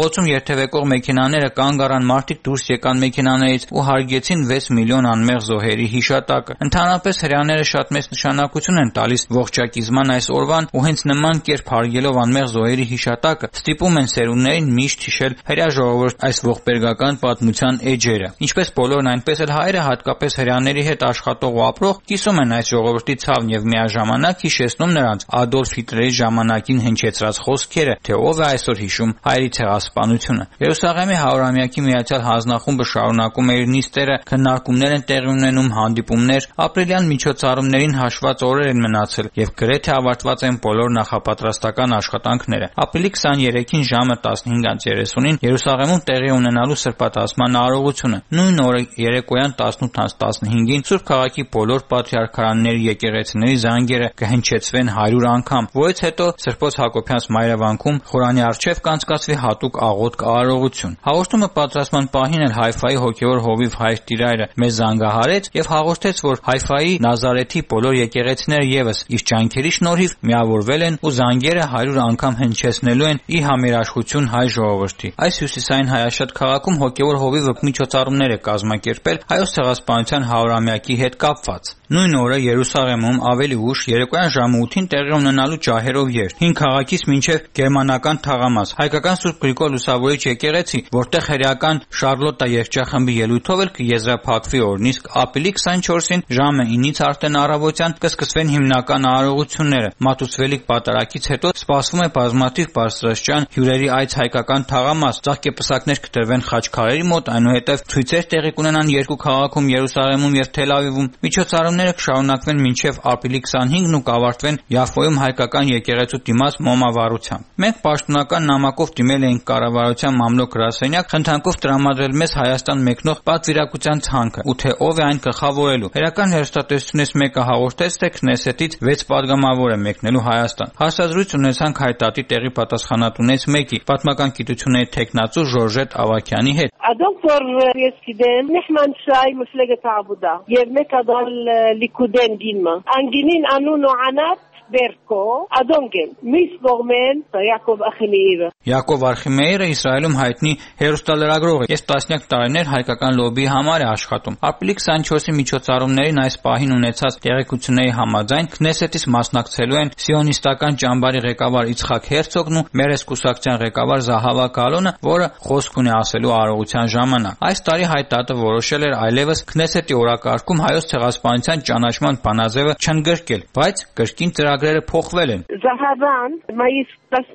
Դպրոցում երթևեկող մեքենաները կանգ առան, մարդիկ դուրս եկան մեքենաներից ու հարգեցին 6 միլիոն անմեղ զոհերի հիշատակը։ Ընդհանրապես հրեաները շատ մեծ նշանակություն են տալիս ողջակիզման այս օրվան ու հենց նման կերպ հարգելով անմեղ զոհերի հիշատակը ստիպում են սերունդներին միշտ հիշել հրեա ժողովրդի այս ողբերգական պատմության էջերը։ Ինչպես բոլորն, այնպես էլ հայերը, հատկապես հրեաների հետ աշխատող ու ապրող, կիսում են այս ժողովրդի ցավն եւ միաժամանակ հիշեցնում նրանց Ադոլֆ Հիտլերի ժամանակին հնչեցրած խոսքերը, թե ով է այսօր հիշում հայերի ցեղասպանությունը։ Երուսաղեմի 100-ամյակի Միացյալ Հանձնախումբը շարունակում է իր նիստերը, քննարկումներ են տեղի ունենում, հանդիպումներ, ապրիլյան միջոցառումներին հաշված օրեր են մնացել եւ գրեթե ավարտված են բոլոր նախապատրաստական աշխատանքները։ Ապրիլի 23-ին ժամը 15:30-ին Երուսաղեմում տեղի ունենալու սրբատասման արարողությունը։ Նույն օրը երեկոյան 18:15-ին Սուրբ քաղաքի բոլոր պատրիարքարանների եկեղեցիների զանգերը կհնչեցվեն 100 անգամ, որից հետո Սրբոց Հակոբյանց մայրավանքում Խորանի առջև կանցկացվի հատուկ աղոթք արարողություն։ Հաղորդումը պատրաստման պահին էլ Հայֆայի հոգևոր հովիվ Հայր Տիրայրը մեզ զանգահարեց եւ հաղորդեց, որ Հայֆայի Նազարեթի բոլոր եկեղեցիները եւս իր ջանքերի շնորհիվ միավորվել են ու զանգերը 100 անգամ հնչեցնելու են ի համերաշխություն հայ ժողովրդի։ Այս հյուսիսային հայաշատ քաղաքում հոգևոր հովիվը միջոցառումներ է կազմակերպել հայոց ցեղասպանության 100-ամյակի հետ կապված։ Նույն օրը Երուսաղեմում ավելի ուշ երեկոյան ժամը 8-ին տեղի ունենալու ջահերով երթ հին քաղաքից մինչև գերմանական թաղամաս հայկական Սուրբ Գրիգոր Լուսավորիչ եկեղեցի, որտեղ հրեական Շարլոտա երգչախմբի ելույթով էլ կեզրափակվի օրն, իսկ ապրիլի 24-ին ժամը 9-ից արդեն առավոտյան կսկսվեն հիմնական արարողությունները։ Մատուցվելիք պատարագից հետո սպասվում է բազմաթիվ բարձրաստիճան հյուրերի այց հայկական թաղամաս, ծաղկեպսակներ կտրվեն խաչքարերի մոտ, այնուհետև ցույցեր տեղի կունենան երկու քաղաքում Երուսաղեմում եւ Թել Ավիվում։ Միջոցառումները կշարունակվեն մինչև ապրիլի 25-ն ու կավարտվեն Յաֆոյում հայկական եկեղեցու դիմաց մոմավառությամբ։ Մենք պաշտոնական նամակով դիմել էինք կառավարության մամլոք գրասենյակ, խնդրանքով տրամադրել մեզ Հայաստան մեկնող պատվիրակության ցանկը, ու թե ով է այն գլխավորելու։ Հերական հեռուստատեսությունից մեկը հաղորդեց, թե Քնեսետից 6 падգամավոր է մեկնելու Հայաստան։ Հարցազրույց ունեցանք Հայտատի տեղի պատասխանատուներից մեկի, պատմական գիտությունների թեկնածու Ժորժետ Ավակյանի հետ։ Դոկտոր Եսկիդեն Նեհման Շայ մֆլեգետ Աբուդա եւ մեկադալ Լիկուդեն գինմա անգինին անուն ու անատ Բերկո Ադոնգեն Միս Գորմեն Յակով Արխիմեևը Յակով Արխիմեևը Իսրայելում հայտնի հեռուստալրագրող է։ Ես տասնյակ տարիներ հայկական լոբիի համար է աշխատում։ Ապրիլի 24-ի միջոցառումներին այս պահին ունեցած տեղեկությունների համաձայն Քնեսետից մասնակցելու են սիոնիստական ճամբարի ղեկավար Իցխակ Հերցոգն ու Մերես կուսակցության ղեկավար Զահավա Կալոնը, որը խոսք ունի ասելու արարողության ժամանակ։ Այս տարի Հայտատը որոշել էր այլևս Քնեսետի օրակարգում հայոց ցեղասպանության ճանաչման բանաձևը չընդգրկել, բայց կրկին ծրագրերը փոխվել են։ Զահավան մայիս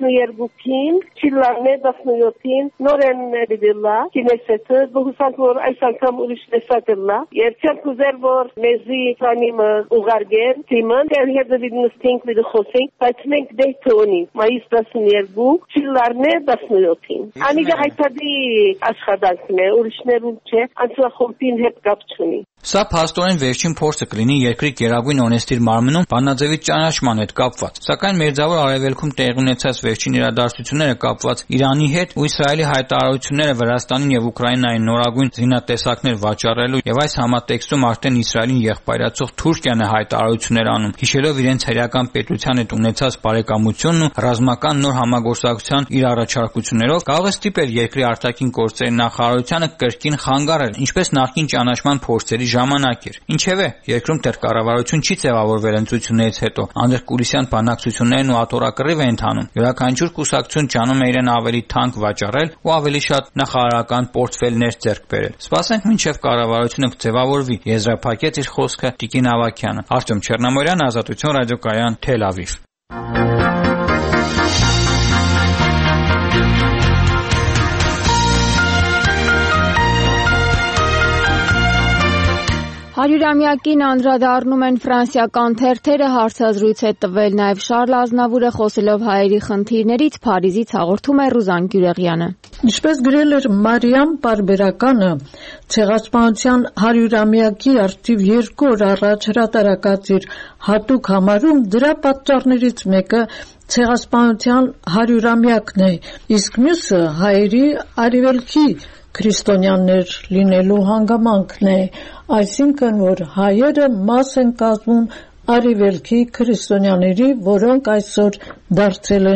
12-ին, Չիլարնե 17-ին նորեն դիլա, Քնեսետը բուսանք որ այս անգամ ուրիշ տեսակելա, երբ կուզեր որ մեզի ֆանիմը ուղարկել, թիմն դեռ դիվնստինք դի խոսենք, բայց մենք դեթոնի մայիս 12, Չիլարնե 17-ին։ Անիգա հայտարարի աշխատանքն է, ուրիշներուն չէ, անցախոմբին հետ կապ չունի։ Սա փաստորեն վերջին փորձը կլինի երկրի գերագույն օրենսդիր մարմնում բանաձևի ճանաչման հետ կապված։ Սակայն Մերձավոր Արևելքում տեղի ունեցած վերջին իրադարձությունները կապված Իրանի հետ ու Իսրայելի հայտարարությունները Վրաստանին եւ Ուկրաինային նորագույն զինատեսակներ վաճառելու եւ այս համատեքստում արդեն Իսրայելին եղբայրացող Թուրքիան է հայտարարություններ անում, հիշելով իրենց հերական պետության հետ ունեցած բարեկամությունն ու ռազմական նոր համագործակցության իր առաջարկություններով, կարող է ստիպել երկրի արտաքին գործերի նախարարությանը կրկին խանգարել, ինչպես նախկին ճանաչման փորձերի ժամանակ էր։ Ինչևէ, երկրում դեռ կառավարություն չի ձևավորվել ընտրություններից հետո, անդրկուլիսյան բանակցություններն ու աթոռակռիվ է ընթանում։ Յուրաքանչյուր կուսակցություն ջանում է իրեն ավելի թանկ վաճառել ու ավելի շատ նախարարական պորտֆելներ ձեռք բերել։ Սպասենք մինչև կառավարությունը կձևավորվի, եզրափակեց իր խոսքը Տիկին Ավակյանը։ Արտյոմ Չեռնամորյան, Ազատություն ռադիոկայան, Թել Ավիվ։ Հարյուրամյակին անդրադառնում են ֆրանսիական թերթերը, հարցազրույց է տվել նաև Շարլ Ազնավուրը, խոսելով հայերի խնդիրներից, Փարիզից հաղորդում է Ռուզան Գյուրեղյանը։ Ինչպես գրել էր Մարիամ Պարբերականը, ցեղասպանության 100-ամյակի արդիվ 2 օր առաջ հրատարակած իր հատուկ համարում դրա պատճառներից մեկը ցեղասպանության 100-ամյակն է, իսկ մյուսը հայերի արևելքի քրիստոնյաներ լինելու հանգամանքն է, այսինքն որ հայերը մաս են կազմում արևելքի քրիստոնյաների, որոնք այսօր դարձել են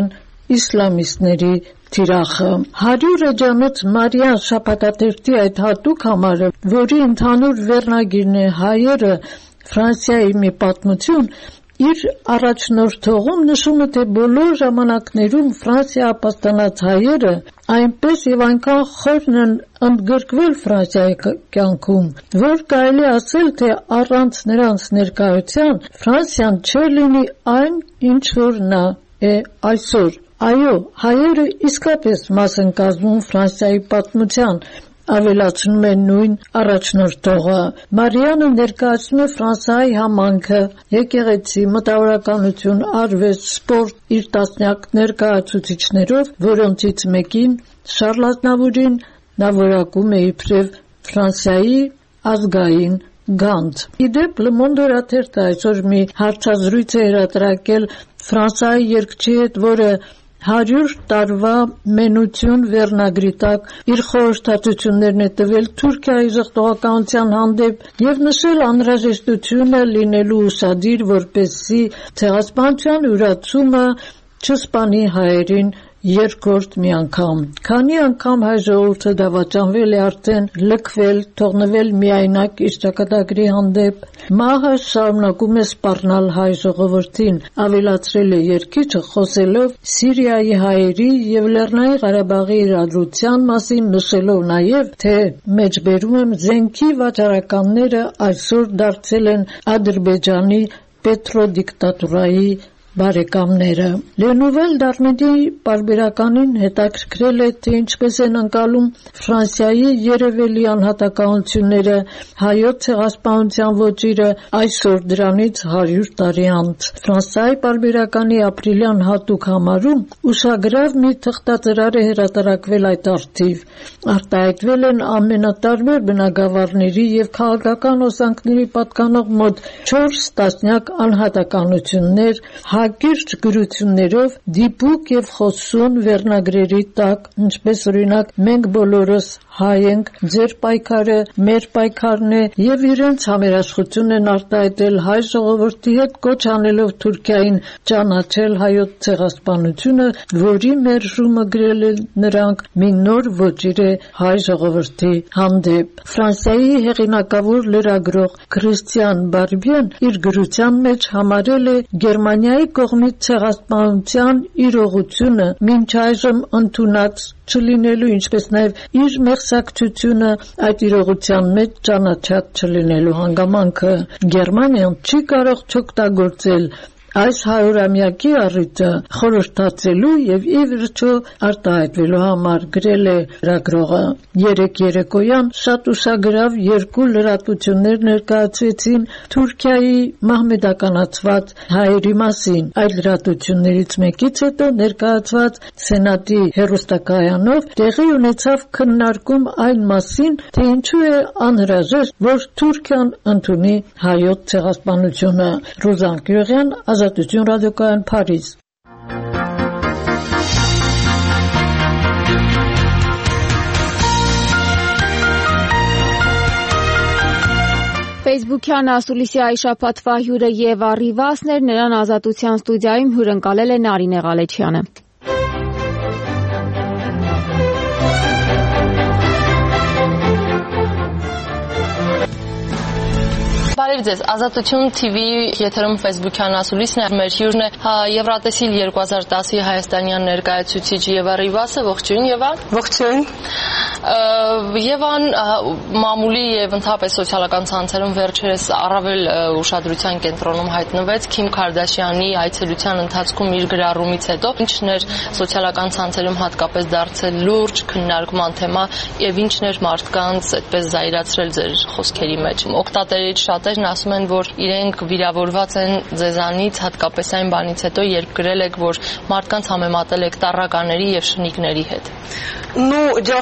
իսլամիստների թիրախը 100 էջանոց Մարիան շաբաթաթերթի այդ հատուկ համարը, որի ընդհանուր վերնագիրն է «Հայերը Ֆրանսիայի մի պատմություն», իր առաջնորդողում նշում է, թե բոլոր ժամանակներում Ֆրանսիա ապաստանած հայերը այնպես եւ այնքան խորն են ընդգրկվել Ֆրանսիայի կյանքում, որ կարելի ասել, թե առանց նրանց ներկայության Ֆրանսիան չէր լինի այն, ինչ որ նա է այսօր։ Այո, հայերը իսկապես մաս են կազմում Ֆրանսիայի պատմության, ավելացնում է նույն առաջնորդողը։ Մարիանը ներկայացնում է Ֆրանսիայի համանքը, եկեղեցի, մտավորականություն, արվեստ, սպորտ իր տասնյակ ներկայացուցիչներով, որոնցից մեկին Շարլ Ազնավուրին նա որակում է իբրև Ֆրանսիայի ազգային գանձ։ Իդեպ Le Monde օրաթերթը այսօր մի հարցազրույց է հրատարակել Ֆրանսիայի երգչի հետ, որը 100 տարվա մենություն վերնագրի տակ իր խորհրդածություններն է տվել Թուրքիայի ժխտողականության հանդեպ եւ նշել անհրաժեշտությունը լինելու ուսադիր, որպեսզի ցեղասպանության յուրացումը չսպանի հայերին երկրորդ մի անգամ։ Քանի անգամ հայ ժողովուրդը դավաճանվել է արդեն, լքվել, թողնվել միայնակ իր ճակատագրի հանդեպ, մահը շարունակում է սպառնալ հայ ժողովրդին, ավելացրել է երգիչը խոսելով Սիրիայի հայերի եւ Լեռնային Ղարաբաղի իրադրության մասին, նշելով նաեւ, թե մեջբերում եմ զենքի վաճառականները այսօր դարձել են Ադրբեջանի պետրոդիկտատուրայի բարեկամները։ Le Nouvel Darnedi պարբերականին հետաքրքրել է, թե ինչպես են ընկալում Ֆրանսիայի երևելի անհատականությունները հայոց ցեղասպանության ոճիրը այսօր դրանից 100 տարի անց։ Ֆրանսիայի պարբերականի ապրիլյան հատուկ համարում ուշագրավ մի թղթածրար է հրատարակվել այդ առթիվ։ Արտահայտվել են ամենատարբեր բնագավառների եւ քաղաքական հոսանքների պատկանող մոտ 4 տասնյակ անհատականություններ, հակիրճ գրություններով, դիպուկ եւ խոսուն վերնագրերի տակ, ինչպես օրինակ «Մենք բոլորս հայ ենք», «Ձեր պայքարը մեր պայքարն է» եւ իրենց համերաշխությունն են արտահայտել հայ ժողովրդի հետ, կոչ անելով Թուրքիային ճանաչել հայոց ցեղասպանությունը, որի մերժումը գրել են նրանք, մի նոր ոճիր է հայ ժողովրդի հանդեպ։ Ֆրանսիայի հեղինակավոր լրագրող Քրիստիան Բարբիեն իր գրության մեջ համարել է Գերմանիայի կողմից ցեղասպանության իրողությունը մինչ այժմ ընդունած չլինելու, ինչպես նաև իր մեղսակցությունը այդ իրողության մեջ ճանաչած չլինելու հանգամանքը։ Գերմանիան չի կարող չօգտագործել այս 100-ամյակի առիթը խորհրդածելու եւ ի վերջո արտահայտվելու համար, գրել է լրագրողը։ Երեկ երեկոյան շատ ուշագրավ 2 լրատվություններ ներկայացվեցին Թուրքիայի մահմեդականացված հայերի մասին։ Այդ լրատվություններից մեկից հետո ներկայացված Սենատի հեռուստակայանով տեղի ունեցավ քննարկում այն մասին, թե ինչու է անհրաժեշտ, որ Թուրքիան ընդունի հայոց ցեղասպանությունը։ Ռուզան Գյուղյան, Ազատություն ռադիոկայան, Փարիզ։ Facebook-յան ասուլիսի այ շաբաթվա հյուրը Եվա Ռիվասն էր, նրան Ազատության ստուդիայում հյուրընկալել է Նարինե Ղալեչյանը։ Բարև ձեզ, Ազատություն TV եթերում Facebook-յան ասուլիսն է, մեր հյուրն է Եվրատեսիլ 2010-ի հայաստանյան ներկայացուցիչ Եվա Ռիվասը, ողջույն Եվա։ Ողջույն։ Եվան մամուլի եւ ընդհանրապես սոցիալական ցանցերում վերջերս առավել ուշադրության կենտրոնում հայտնվեց Քիմ Քարդաշյանի այցելության ընթացքում իր գրառումից հետո, ինչն էր սոցիալական ցանցերում հատկապես դարձել լուրջ քննարկման թեմա եւ ինչն էր մարդկանց այդպես զայրացրել ձեր խոսքերի մեջ։ Օգտատերից շատերն ասում են, որ իրենք վիրավորված են ձեզանից հատկապես այն բանից հետո, երբ գրել եք, որ մարդկանց համեմատել եք տառականների եւ շնիկների հետ։ Ну, дело в том, что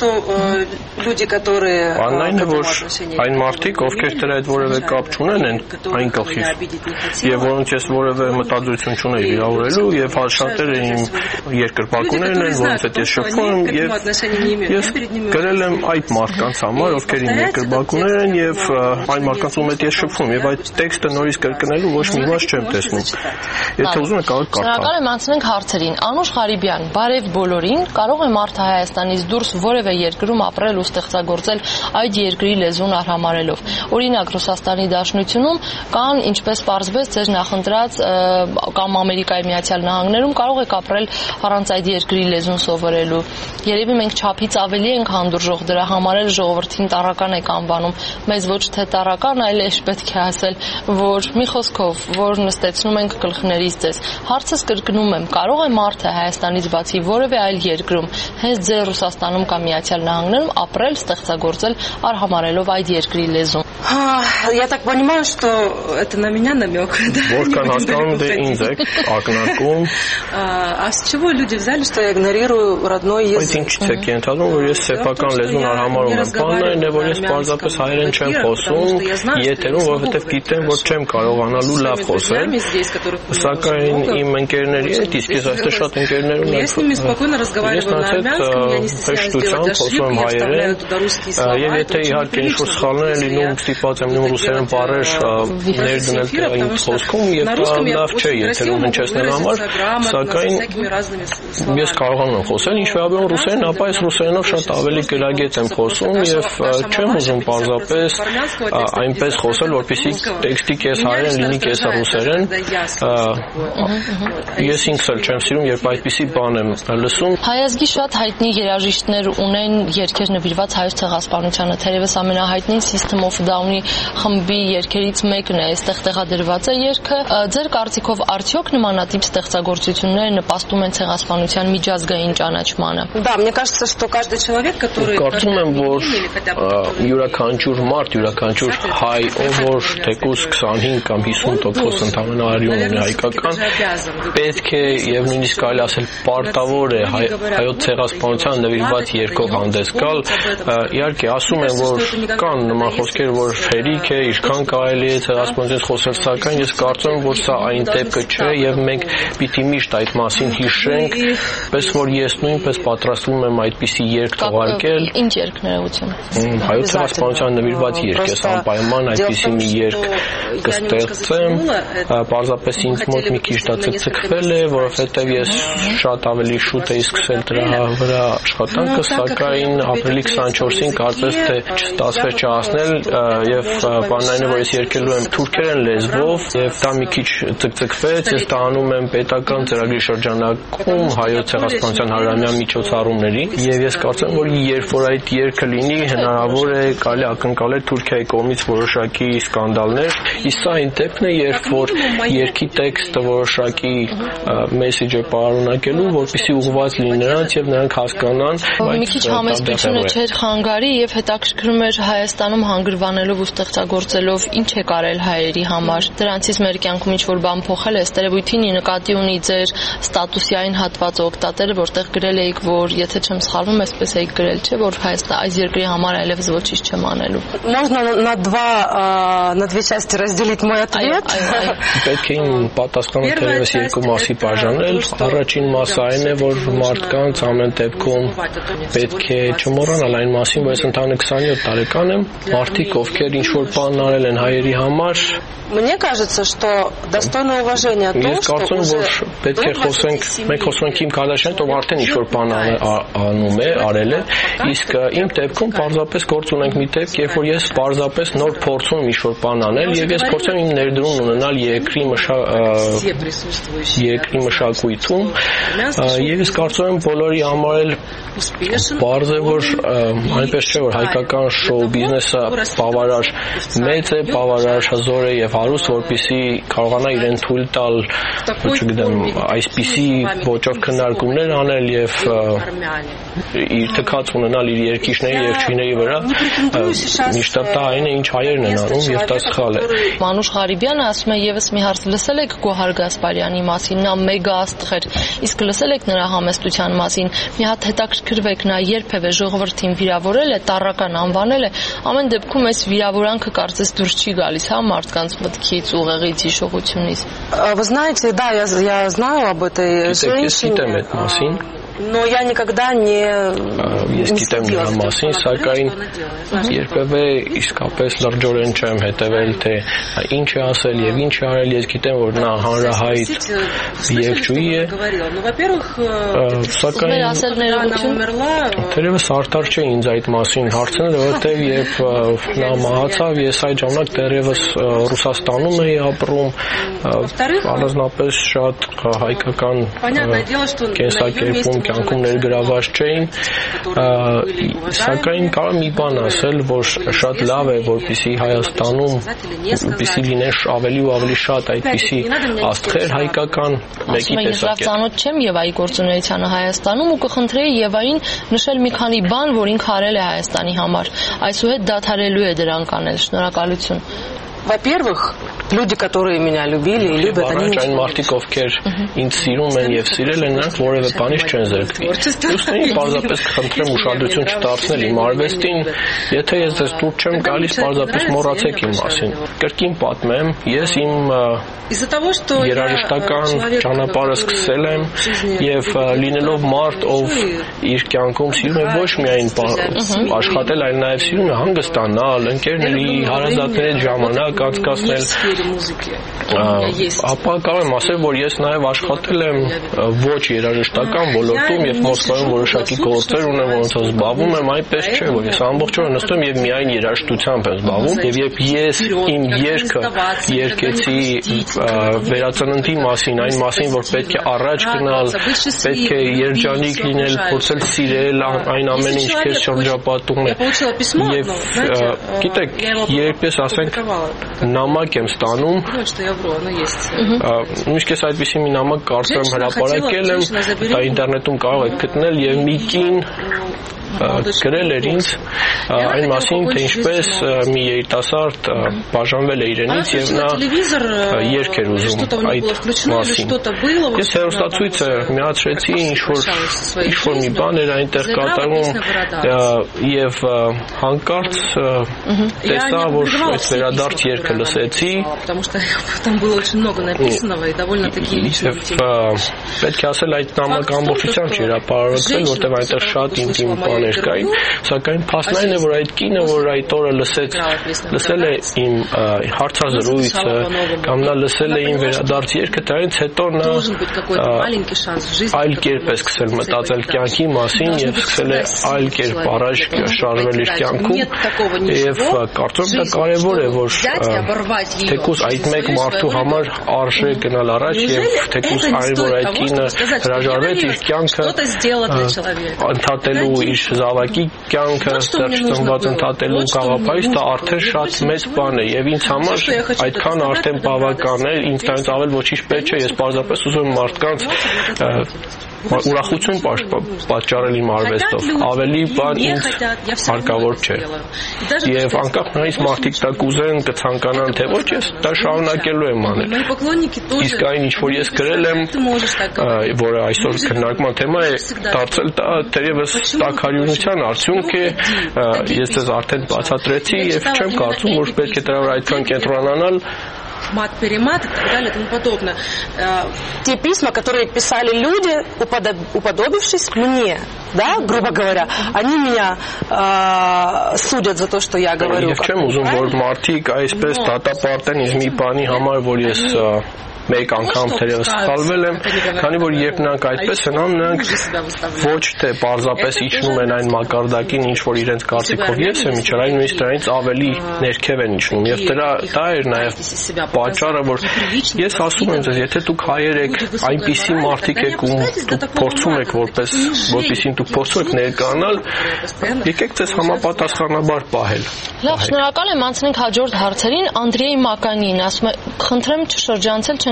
что люди, которые այն մարդիկ, ովքեր դրա հետ որևէ կապ չունեն այն գլխի, եւ որոնց ես որևէ մտադրություն չունեի վիրավորելու, եւ շատերը իմ երկրպագուներն են, որոնց հետ ես շփվում եմ, եւ ես գրել եմ այդ մարդկանց համար, ովքեր իմ երկրպագուներ են, եւ այն մարդկանց ում հետ ես շփվում, եւ այդ տեքստը նորից կրկնելու ոչ մի բան չեմ տեսնում։ Եթե ուզում եք կարող կարդալ։ Շնորհակալ եմ, անցնենք հարցերին։ Անուշ Ղարիբյան, բարև բոլորին, կարող է մարդը Հայաստանից դուրս որևէ երկրում ապրել ու ստեղծագործել այդ երկրի լեզուն արհամարհելով։ Օրինակ Ռուսաստանի Դաշնությունում կան, ինչպես պարզվեց, ձեր նախընտրած կամ Ամերիկայի Միացյալ Նահանգներում կարող եք ապրել առանց այդ երկրի լեզուն սովորելու։ Երևի մենք չափից ավելի ենք հանդուրժող դրա համար էլ ժողովրդին տառական եք անվանում։ Մեզ ոչ թե տառական, այլ էշ պետք է ասել, որ մի խոսքով, որ նստեցնում ենք գլխներից ձեզ։ Հարցս կրկնում եմ, կարող է մարդը Հայաստանից բացի որևէ այլ երկրում, հենց ձեր Ռուսաստանում կամ Միացյալ Նահանգներում ապրել, ստեղծագործել արհամարհելով այդ երկրի լեզուն։ Я так понимаю, что это на меня намек, да? Որքան հասկանում դե ինձ եք ակնարկում։ А с чего люди взяли, что я игнорирую родной язык? Այդ ինչից եք ենթադրում, որ ես սեփական լեզուն արհամարհում եմ։ Բանն է, որ ես պարզապես հայերեն չեմ խոսում, եթերում, որովհետև գիտեմ, որ չեմ կարողանալու լավ խոսել։ Սակայն իմ ընկերների հետ, իսկ ես այստեղ շատ ընկերներ ունեմ։ Я с ними спокойно разговариваю на армянском, я не стесняюсь делать ошибки, я вставляю туда русские слова. Եվ եթե իհարկե ինչ-որ սխալներ են լինում, ստիպված եմ լինում ռուսերեն բառեր ներդնել իմ խոսքում, եւ դա լավ չէ եթերում հնչեցնել համար, սակայն ես կարողանում եմ խոսել, ինչ վերաբերում ռուսերեն, ապա ես ռուսերենով շատ ավելի գրագետ եմ խոսում եւ չեմ ուզում պարզապես այնպես խոսել, որպեսզի տեքստի կես հայերեն լինի կեսը ռուսերեն։ Ես ինքս էլ չեմ սիրում, երբ այդպիսի բան եմ լսում։ Հայազգի շատ հայտնի երաժիշտներ ունեն երգեր նվիրված հայոց ցեղասպանությանը, թերևս ամենահայտնին System of Down-ի խմբի երգերից մեկն է, այստեղ տեղադրված է երգը։ Ձեր կարծիքով արդյոք նմանատիպ ստեղծագործությունները նպաստում են ցեղասպանության միջազգային ճանաչմանը։ Да, мне кажется, что каждый человек, который Կարծում եմ, որ յուրաքանչյուր մարդ, յուրաքանչյուր հայ, ով որ թեկուզ 25 կամ 50% ընդամենը արյուն ունի հայկական, պետք է եւ նույնիսկ կարելի ասել պարտավոր է հայոց ցեղասպանության նվիրված երգով հանդես գալ։ Իհարկե ասում են, որ կան նման խոսքեր, որ հերիք է, ինչքան կարելի է ցեղասպանությունից խոսել, սակայն ես կարծում եմ, որ սա այն դեպքը չէ եւ մենք պիտի միշտ այդ մասին հիշենք, պես որ ես նույնպես պատրաստվում եմ այդպիսի երգ թողարկել։ Ինչ երգներություն։ Հայոց ցեղասպանության նվիրված երգ, ես անպայման այդպիսի մի երգ կստեղծեմ, պարզապես ինձ մոտ մի քիչ դա ցկցկվել է, որովհետեւ ես շատ ավելի շուտ էի սկսել դրա վրա աշխատանքը, սակայն ապրիլի 24-ին կարծես թե չստացվեց չհասնել եւ բանն այն է, որ ես երգելու եմ թուրքերեն լեզվով եւ դա մի քիչ ցկցկվեց, ես դա անում եմ պետական ծրագրի շրջանակում հայոց ցեղասպանության 100-ամյա միջոցառումների եւ ես կարծում եմ, որ երբ որ այդ երգը լինի, հնարավոր է կարելի ակնկալել Թուրքիայի կողմից որոշակի սկանդալներ, իսկ սա այն դեպքն է, երբ որ երգի տեքստը որոշակի մեսեջը պարունակելու, որպեսզի ուղղված լինի նրանց եւ նրանք հասկանան։ Մի քիչ համեստությունը չէր խանգարի եւ հետաքրքրում էր Հայաստանում հանգրվանելով ու ստեղծագործելով ինչ է կարել հայերի համար։ Դրանցից մեր կյանքում ինչ որ բան փոխել է, ստերեոյթին նկատի ունի ձեր ստատուսի այն հատվածը օգտատերը, որտեղ գրել էիք, որ եթե չեմ սխալվում, այսպես էիք գրել, չէ՞, որ Հայաստան այս երկրի համար այլևս ոչինչ չեմ անելու։ Можно на две части разделить мой ответ. Պետք է իմ պատասխանը թերևս երկու մասի բաժանել։ Առաջին մասը այն է, որ մարդկանց ամեն դեպքում պետք է չմոռանալ այն մասին, որ ես ընդամենը 27 տարեկան եմ, մարդիկ ովքեր ինչ որ բան արել են հայերի համար, Мне кажется, что достойно уважения то, что уже պետք է խոսենք, մենք խոսում ենք Քիմ Քարդաշյանից, ով արդեն ինչ-որ բան անում է, արել է, իսկ իմ դեպքում պարզապես գործ ունենք մի դեպք, երբ որ ես պարզապես նոր փորձում եմ ինչ-որ բան անել եւ ես փորձում եմ իմ ներդրումն ունենալ երկրի մշակույթում եւ ես կարծում եմ բոլորի համար էլ պարզ է, որ այնպես չէ, որ հայկական շոու բիզնեսը բավարար մեծ է, բավարար հզոր է եւ հարուստ, որպեսզի կարողանա իրեն թույլ տալ, չգիտեմ, այսպիսի ոճով քննարկումներ անել եւ իր թքած ունենալ իր երկիշների երկչիների վրա միշտ դա այն է ինչ հայերն են անում եւ դա սխալ է։ Մանուշ Ղարիբյանը ասում է եւս մի հարց լսել եք Գոհար Գասպարյանի մասին, նա մեգա աստղ էր, իսկ լսել եք նրա համեստության մասին, մի հատ հետաքրքրվեք, նա երբևէ ժողովրդին վիրավորել է, տառական անվանել է, ամեն դեպքում այս վիրավորանքը կարծես դուրս չի գալիս, հա, մարդկանց մտքից, ուղեղից, հիշողությունից։ Вы знаете, да, я знаю об этой женщине. Но я никогда не Ես գիտեմ նրա մասին, սակայն երբևէ իսկապես լրջորեն չեմ հետևել, թե ինչ է ասել եւ ինչ է արել, ես գիտեմ, որ նա հանրահայտ երգչուհի է, սակայն թերևս արդար չէ ինձ այդ մասին հարցնել, որովհետեւ երբ նա մահացավ, ես այդ ժամանակ դեռևս Ռուսաստանում էի ապրում, առանձնապես շատ հայկական կենսակերպում կյանքում ներգրաված չէին, սակայն կարող մի բան ասել, որ շատ լավ է, որպեսզի Հայաստանում որպեսզի լինեն ավելի ու ավելի շատ այդպիսի աստղեր հայկական մեկի տեսակ։ Ծանոթ չեմ Եվայի գործունեությանը Հայաստանում ու կխնդրեի Եվային նշել մի քանի բան, որ ինքը արել է Հայաստանի համար։ Այսուհետ դադարելու է դրանք անել։ Շնորհակալություն։ Во-первых, люди, которые меня любили и любят, они այն մարդիկ, ովքեր ինձ սիրում են եւ սիրել են, նրանք որևէ բանից չեն զրկվի։ Ուսուցիչներին պարզապես կխնդրեմ ուշադրություն չդարձնել իմ արվեստին, եթե ես ձեզ դուր չեմ գալիս, պարզապես մոռացեք իմ մասին։ Կրկին պատմեմ, ես իմ երաժշտական ճանապարհը սկսել եմ եւ լինելով մարդ, ով իր կյանքում սիրում է ոչ միայն աշխատել, այլ նաեւ սիրում է հանգստանալ, ընկերների, հարազատների հետ ժամանակ անցկացնել, ապա կարող եմ ասել, որ ես նաև աշխատել եմ ոչ երաժշտական ոլորտում եւ Մոսկվայում որոշակի գործեր ունեմ, որոնցով զբաղվում եմ, այնպես չէ, որ ես ամբողջ օրը նստում եւ միայն երաժշտությամբ եմ զբաղվում, եւ երբ ես իմ երգը երգեցի վերածննդի մասին, այն մասին, որ պետք է առաջ գնալ, պետք է երջանիկ լինել, փորձել սիրել այն ամեն ինչ քեզ շրջապատում է, եւ գիտեք, երբ ես ասենք նամակ եմ ստանում, նույնիսկ ես այդպիսի մի նամակ կարծեմ հրապարակել եմ, դա ինտերնետում կարող եք գտնել եւ մի կին գրել էր ինձ այն մասին, թե ինչպես մի երիտասարդ բաժանվել է իրենից եւ նա երգ էր ուզում այդ մասին։ Ես հեռուստացույցը միացրեցի, ինչ-որ մի բան էր այնտեղ կատարում եւ հանկարծ տեսա, որ այդ վերադարձ երգը լսեցի պետք է ասել այդ նամակը ամբողջությամբ չհրապարակվել, որտեղ այնտեղ շատ ինտիմ բաներ կային, սակայն փաստն այն է, որ այդ կինը, որ այդ օրը լսել է իմ հարցազրույցը կամ նա լսել է իմ վերադարձ երգը, դրանից հետո նա այլ կերպ է սկսել մտածել կյանքի մասին եւ սկսել է այլ կերպ առաջ շարժվել իր կյանքում եւ կարծում եմ դա կարեւոր է, որ թեկուզ այդ մեկ մարդու համար արժե գնալ առաջ եւ թեկուզ այն, որ այդ կինը հրաժարվեց իր կյանքը ընդհատելու իր զավակի կյանքը ծնված ընդհատելու գաղափարից, դա արդեն շատ մեծ բան է եւ ինձ համար այդքան արդեն բավական է, ինձ դրանից ավել ոչինչ պետք չէ, ես պարզապես ուզում եմ մարդկանց ուրախություն պատճառել իմ արվեստով, ավելի բան ինձ հարկավոր չէ եւ անկախ նրանից մարդիկ դա կուզեն, կցանկանան թե ոչ, ես դա շարունակելու եմ անել, իսկ այն ինչ որ ես գրել եմ, որը այսօր քննարկման թեմա է դարձել, դա թերևս տաքարյունության արդյունք է, ես դες արդեն բացատրեցի եւ չեմ կարծում, որ պետք է դրա վրա այդքան կենտրոնանալ мат-перемат и так далее и тому подобное. Те письма, которые писали люди, уподобившись мне, да, грубо говоря, они меня судят за то, что я говорю. Եվ չեմ ուզում, որ մարդիկ այսպես դատապարտեն ինձ մի բանի համար, որ ես մեկ անգամ թերևս սխալվել եմ, քանի որ երբ նրանք այդպես են անում, նրանք ոչ թե պարզապես իջնում են այն մակարդակին, ինչ որ իրենց կարծիքով ես եմ իջել, այլ նույնիսկ դրանից ավելի ներքև են իջնում եւ դա էր նաեւ պատճառը, որ ես ասում եմ ձեզ, եթե դուք հայեր եք, այնպիսի մարդիկ եք ու դուք փորձում եք որպեսզի դուք փորձում եք ներկայանալ, եկեք ձեզ համապատասխանաբար պահել։ Լավ, շնորհակալ եմ, անցնենք հաջորդ հարցերին։ Անդրեյ Մականին ասում է, խնդրեմ չշրջանցել,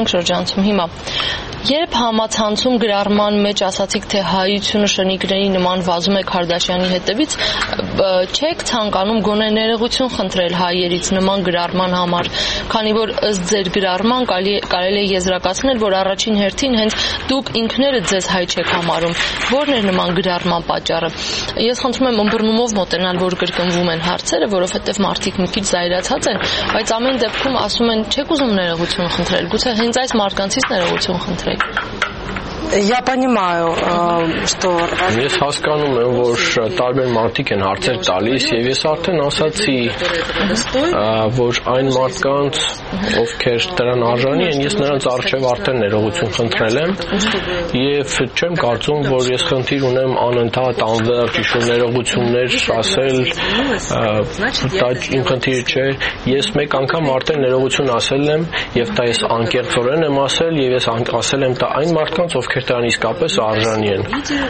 ենք շրջանցում հիմա։ Երբ համացանցում գրառման մեջ ասացիք, թե հայությունը շնիկների նման վազում է Քարդաշյանի հետևից, չեք ցանկանում գոնե ներողություն խնդրել հայերից նման գրառման համար, քանի որ ըստ ձեր գրառման կարելի է եզրակացնել, որ առաջին հերթին հենց դուք ինքներդ ձեզ հայ չեք համարում։ Որն է նման գրառման պատճառը։ Ես խնդրում եմ ըմբռնումով մոտենալ, որ կրկնվում են հարցերը, որովհետև մարդիկ մի քիչ զայրացած են, բայց ամեն դեպքում ասում են, չեք ուզում ներողություն խնդրել, գուցե հենց այս մարդկանցից ներողություն խնդրեք։ Я понимаю, что... Ես հասկանում եմ, որ տարբեր մարդիկ են հարցեր տալիս եւ ես արդեն ասացի, որ այն մարդկանց, ովքեր դրան արժանի են, ես նրանց առջև արդեն ներողություն խնդրել եմ եւ չեմ կարծում, որ ես խնդիր ունեմ անընդհատ անվերջ իշու ներողություններ ասել, դա իմ խնդիրը չէ։ Ես մեկ անգամ արդեն ներողություն ասել եմ եւ դա ես անկեղծորեն եմ ասել եւ ես ասել եմ դա այն մարդկանց, ովքեր դրան իսկապես արժանի են։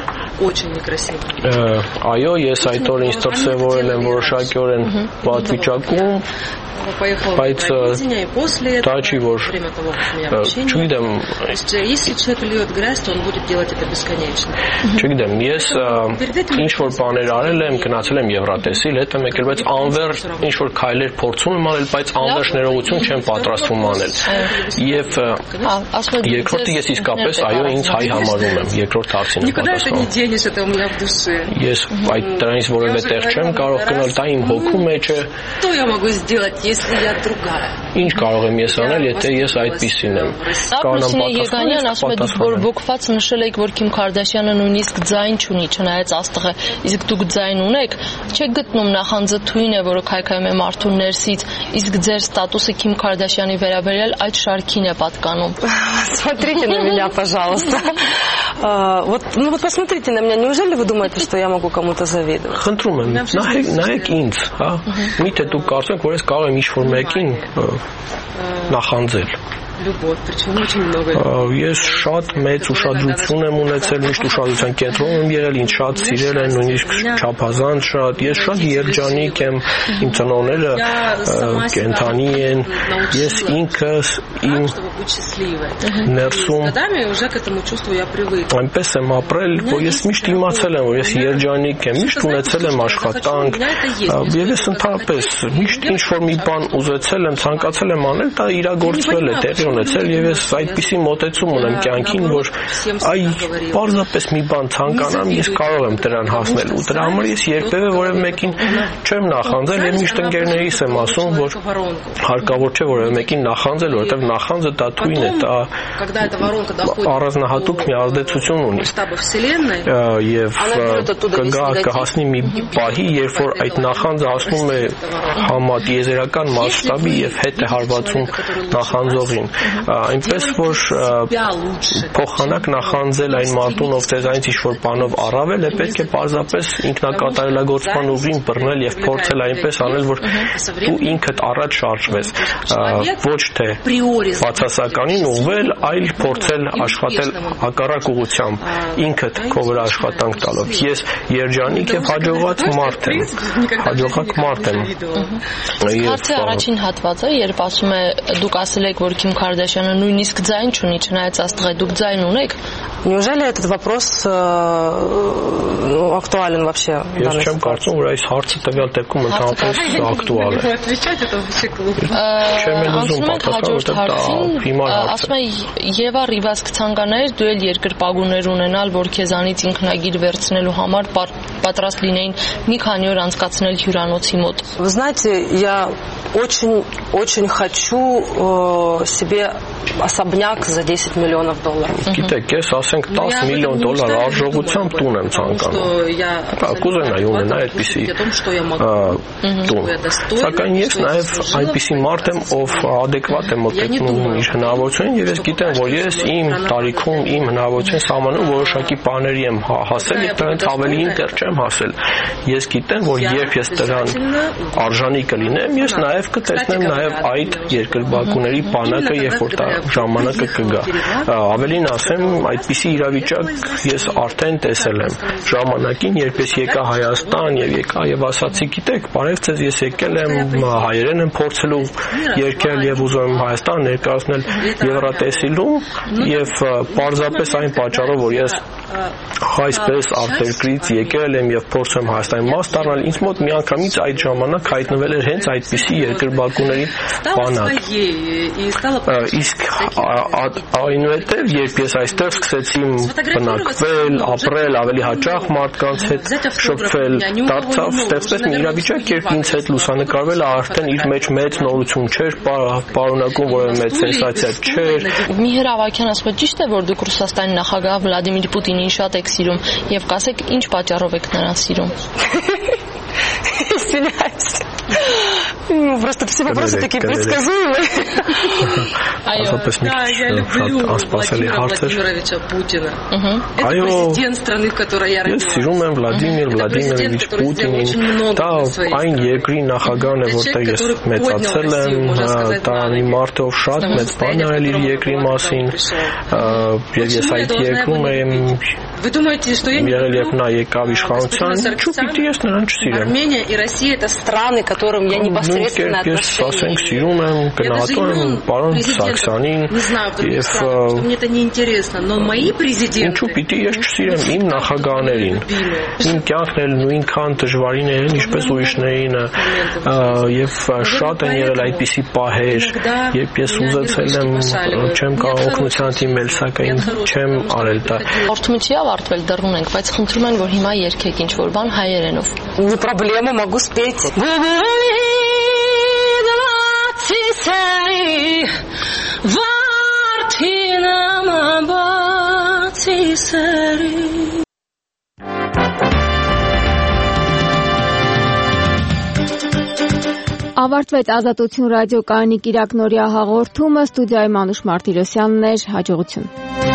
Այո, ես այդ օրը ինձ դրսևորել եմ որոշակիորեն վատ վիճակում, բայց դա չի որ չգիտեմ, ես ինչ-որ բաներ արել եմ, գնացել եմ Եվրատեսիլ, հետ եմ եկել, բայց անվերջ ինչ-որ քայլեր փորձում եմ անել, բայց անվերջ ներողություն չեմ պատրաստվում անել։ Եվ երկրորդը ես իսկապես այո ինձ հայ համարում եմ, երկրորդ հարցին եմ պատասխանում։ Ես այդ դրանից որևէ տեղ չեմ կարող գնալ, դա իմ հոգու մեջ է։ Ինչ կարող եմ ես անել, եթե ես այդպիսին եմ։ Պրուսինե Եգանյան ասում է, դուք բորբոքված նշել եք, որ Քիմ Քարդաշյանը նույնիսկ ձայն չունի, չնայած աստղը, իսկ դուք ձայն ունեք, չեք գտնում նախանձը թույն է, որը քայքայում է մարդու ներսից, իսկ ձեր ստատուսը Քիմ Քարդաշյանի վերաբերյալ այդ շարքին է պատկանում։ Смотрите на меня, пожалуйста. Вот посмотрите на меня, неужели вы думаете, что я могу кому-то завидовать? Խնդրում եմ, նայեք ինձ, հա։ Միթե դուք կարծում եք, որ ես կարող եմ ինչ-որ մեկին նախանձել։ Ես շատ մեծ ուշադրություն եմ ունեցել, միշտ ուշադրության կենտրոնում եմ եղել, ինձ շատ սիրել են, նույնիսկ չափազանց շատ, ես շատ երջանիկ եմ, իմ ծնողները կենդանի են, ես ինքս իմ ներսում այնպես եմ ապրել, որ ես միշտ իմացել եմ, որ ես երջանիկ եմ, միշտ ունեցել եմ աշխատանք, եւ ես ընդհանրապես միշտ ինչ-որ մի բան ուզեցել եմ, ցանկացել եմ անել, դա իրագործվել է, տեղի ունեցել եւ ես այդպիսի մոտեցում ունեմ կյանքին, որ այ պարզապես մի բան ցանկանամ, ես կարող եմ դրան հասնել ու դրա համար ես երբևէ որևէ մեկին չեմ նախանձել եւ միշտ ընկերներիս եմ ասում, որ հարկավոր չէ որևէ մեկին նախանձել, որովհետեւ նախանձը դա թույն է, դա առանձնահատուկ մի ազդեցություն ունի եւ կհասնի մի պահի, երբ որ այդ նախանձը հասնում է համատիեզերական մասշտաբի եւ հետ է հարվածում նախանձողին, այնպես որ փոխանակ նախանձել այն մարդուն, ով ձեզանից ինչ-որ բանով առավել է, պետք է պարզապես ինքնակատարելագործման ուղին բռնել եւ փորձել այնպես անել, որ դու ինքդ առաջ շարժվես, ոչ թե բացասականին ուղղվել, այլ փորձել աշխատել հակառակ ուղղությամբ, ինքդ քո վրա աշխատանք տալով։ Ես երջանիկ եւ հաջողված մարդ եմ։ Հարցի առաջին հատվածը, երբ ասում է դուք ասել եք, որ Քիմ Քարդաշյանը նույնիսկ ձայն չունի, չնայած աստղը, դուք ձայն ունեք։ Неужели этот вопрос актуален вообще? Ես չեմ կարծում, որ այս հարցը տվյալ դեպքում ընդհանրապես ակտուալ է։ Անցնում ենք հաջորդ հարցին, ասում է Եվա Ռիվաս կցանկանայր դու էլ երկրպագուներ ունենալ, որ քեզանից ինքնագիր վերցնելու համար պատրաստ լինեին մի քանի օր անցկացնել հյուրանոցի մոտ։ Вы знаете, я очень хочу себе особняк за $10 миллионов. Գիտեք, ես ասենք $10 միլիոն արժողությամբ տուն եմ ցանկանում։ Կուզենայի ունենալ այդպիսի տուն։ Սակայն ես նաև այնպիսի մարդ եմ, ով adekvat է մոտեցնում իր հնարավորություններին եւ ես գիտեմ, որ ես իմ տարիքում, իմ հնարավորության սահմանում որոշակի բաների եմ հասել եւ դրանից ավելին դեռ չեմ հասել։ Ես գիտեմ, որ երբ ես դրան արժանի կլինեմ, ես նաև Նաև կտեսնեմ նաև այդ երկրպագուների բանակը, երբ որ դա ժամանակը կգա։ Ավելին ասեմ, այդպիսի իրավիճակ ես արդեն տեսել եմ ժամանակին, երբ ես եկա Հայաստան եւ ասացի, գիտեք, բարև ձեզ, ես եկել եմ հայերեն եմ փորձելու երգել եւ ուզում եմ Հայաստան ներկայացնել Եվրատեսիլում եւ պարզապես այն պատճառով, որ ես այսպես արտերկրից եկել եմ եւ փորձում Հայաստանի մաս դառնալ, ինձ մոտ միանգամից այդ ժամանակ հայտնվել էր հենց այդպիսի երկրպագուների բանակ։ Իսկ այնուհետև երբ ես այստեղ սկսեցի բնակվել, ապրել, ավելի հաճախ մարդկանց հետ շփվել, դարձավ ստեղծվեց մի իրավիճակ, երբ ինձ հետ լուսանկարվելը արդեն իր մեջ մեծ նորություն չէր, պարունակում որևէ մեծ սենսացիա չէր։ Միհր Ավագյան ասում է, ճիշտ է, որ դուք Ռուսաստանի նախագահ Վլադիմիր Պուտինին շատ եք սիրում եւ կասեք, ինչ պատճառով եք նրան սիրում։ Просто все вопросы такие предсказуемые. Я люблю Владимира Владимировича Путина. Это президент страны, в которой я родилась. Ես սիրում եմ Վլադիմիր Վլադիմիրովիչ Պուտինին։ Դա այն երկրի նախագահն է, որտեղ ես մեծացել եմ, դա մի մարդ ով շատ մեծ բան արել իր երկրի մասին, եւ ես այդ երկրում եմ եղել, երբ նա եկավ իշխանության, ինչու՞ պիտի ես նրան չսիրեմ։ Армения и Россия это страны, которым я непосредственно отношусь. Ասենք սիրում եմ, գնահատում եմ պարոն Սարգսյանին եւ мне это не интересно, но мои президенты ինչու պիտի ես չսիրեմ իմ նախագահներին։ Իմ կյանքն էլ նույնքան դժվարին է, ինչպես ուրիշներինը, եւ շատ են եղել այդպիսի պահեր, երբ ես ուզեցել եմ, չեմ կարող օգնության դիմել, սակայն չեմ արել դա։ Օրթումը չի ավարտվել, դեռ ունենք, բայց խնդրում են, որ հիմա երգեք ինչ-որ բան հայերենով։ Не проблема, могу спеть. Ավարտվեց Ազատություն ռադիոկայանի կիրակնօրյա հաղորդումը, ստուդիայում Անուշ Մարտիրոսյանն էր, հաջողություն։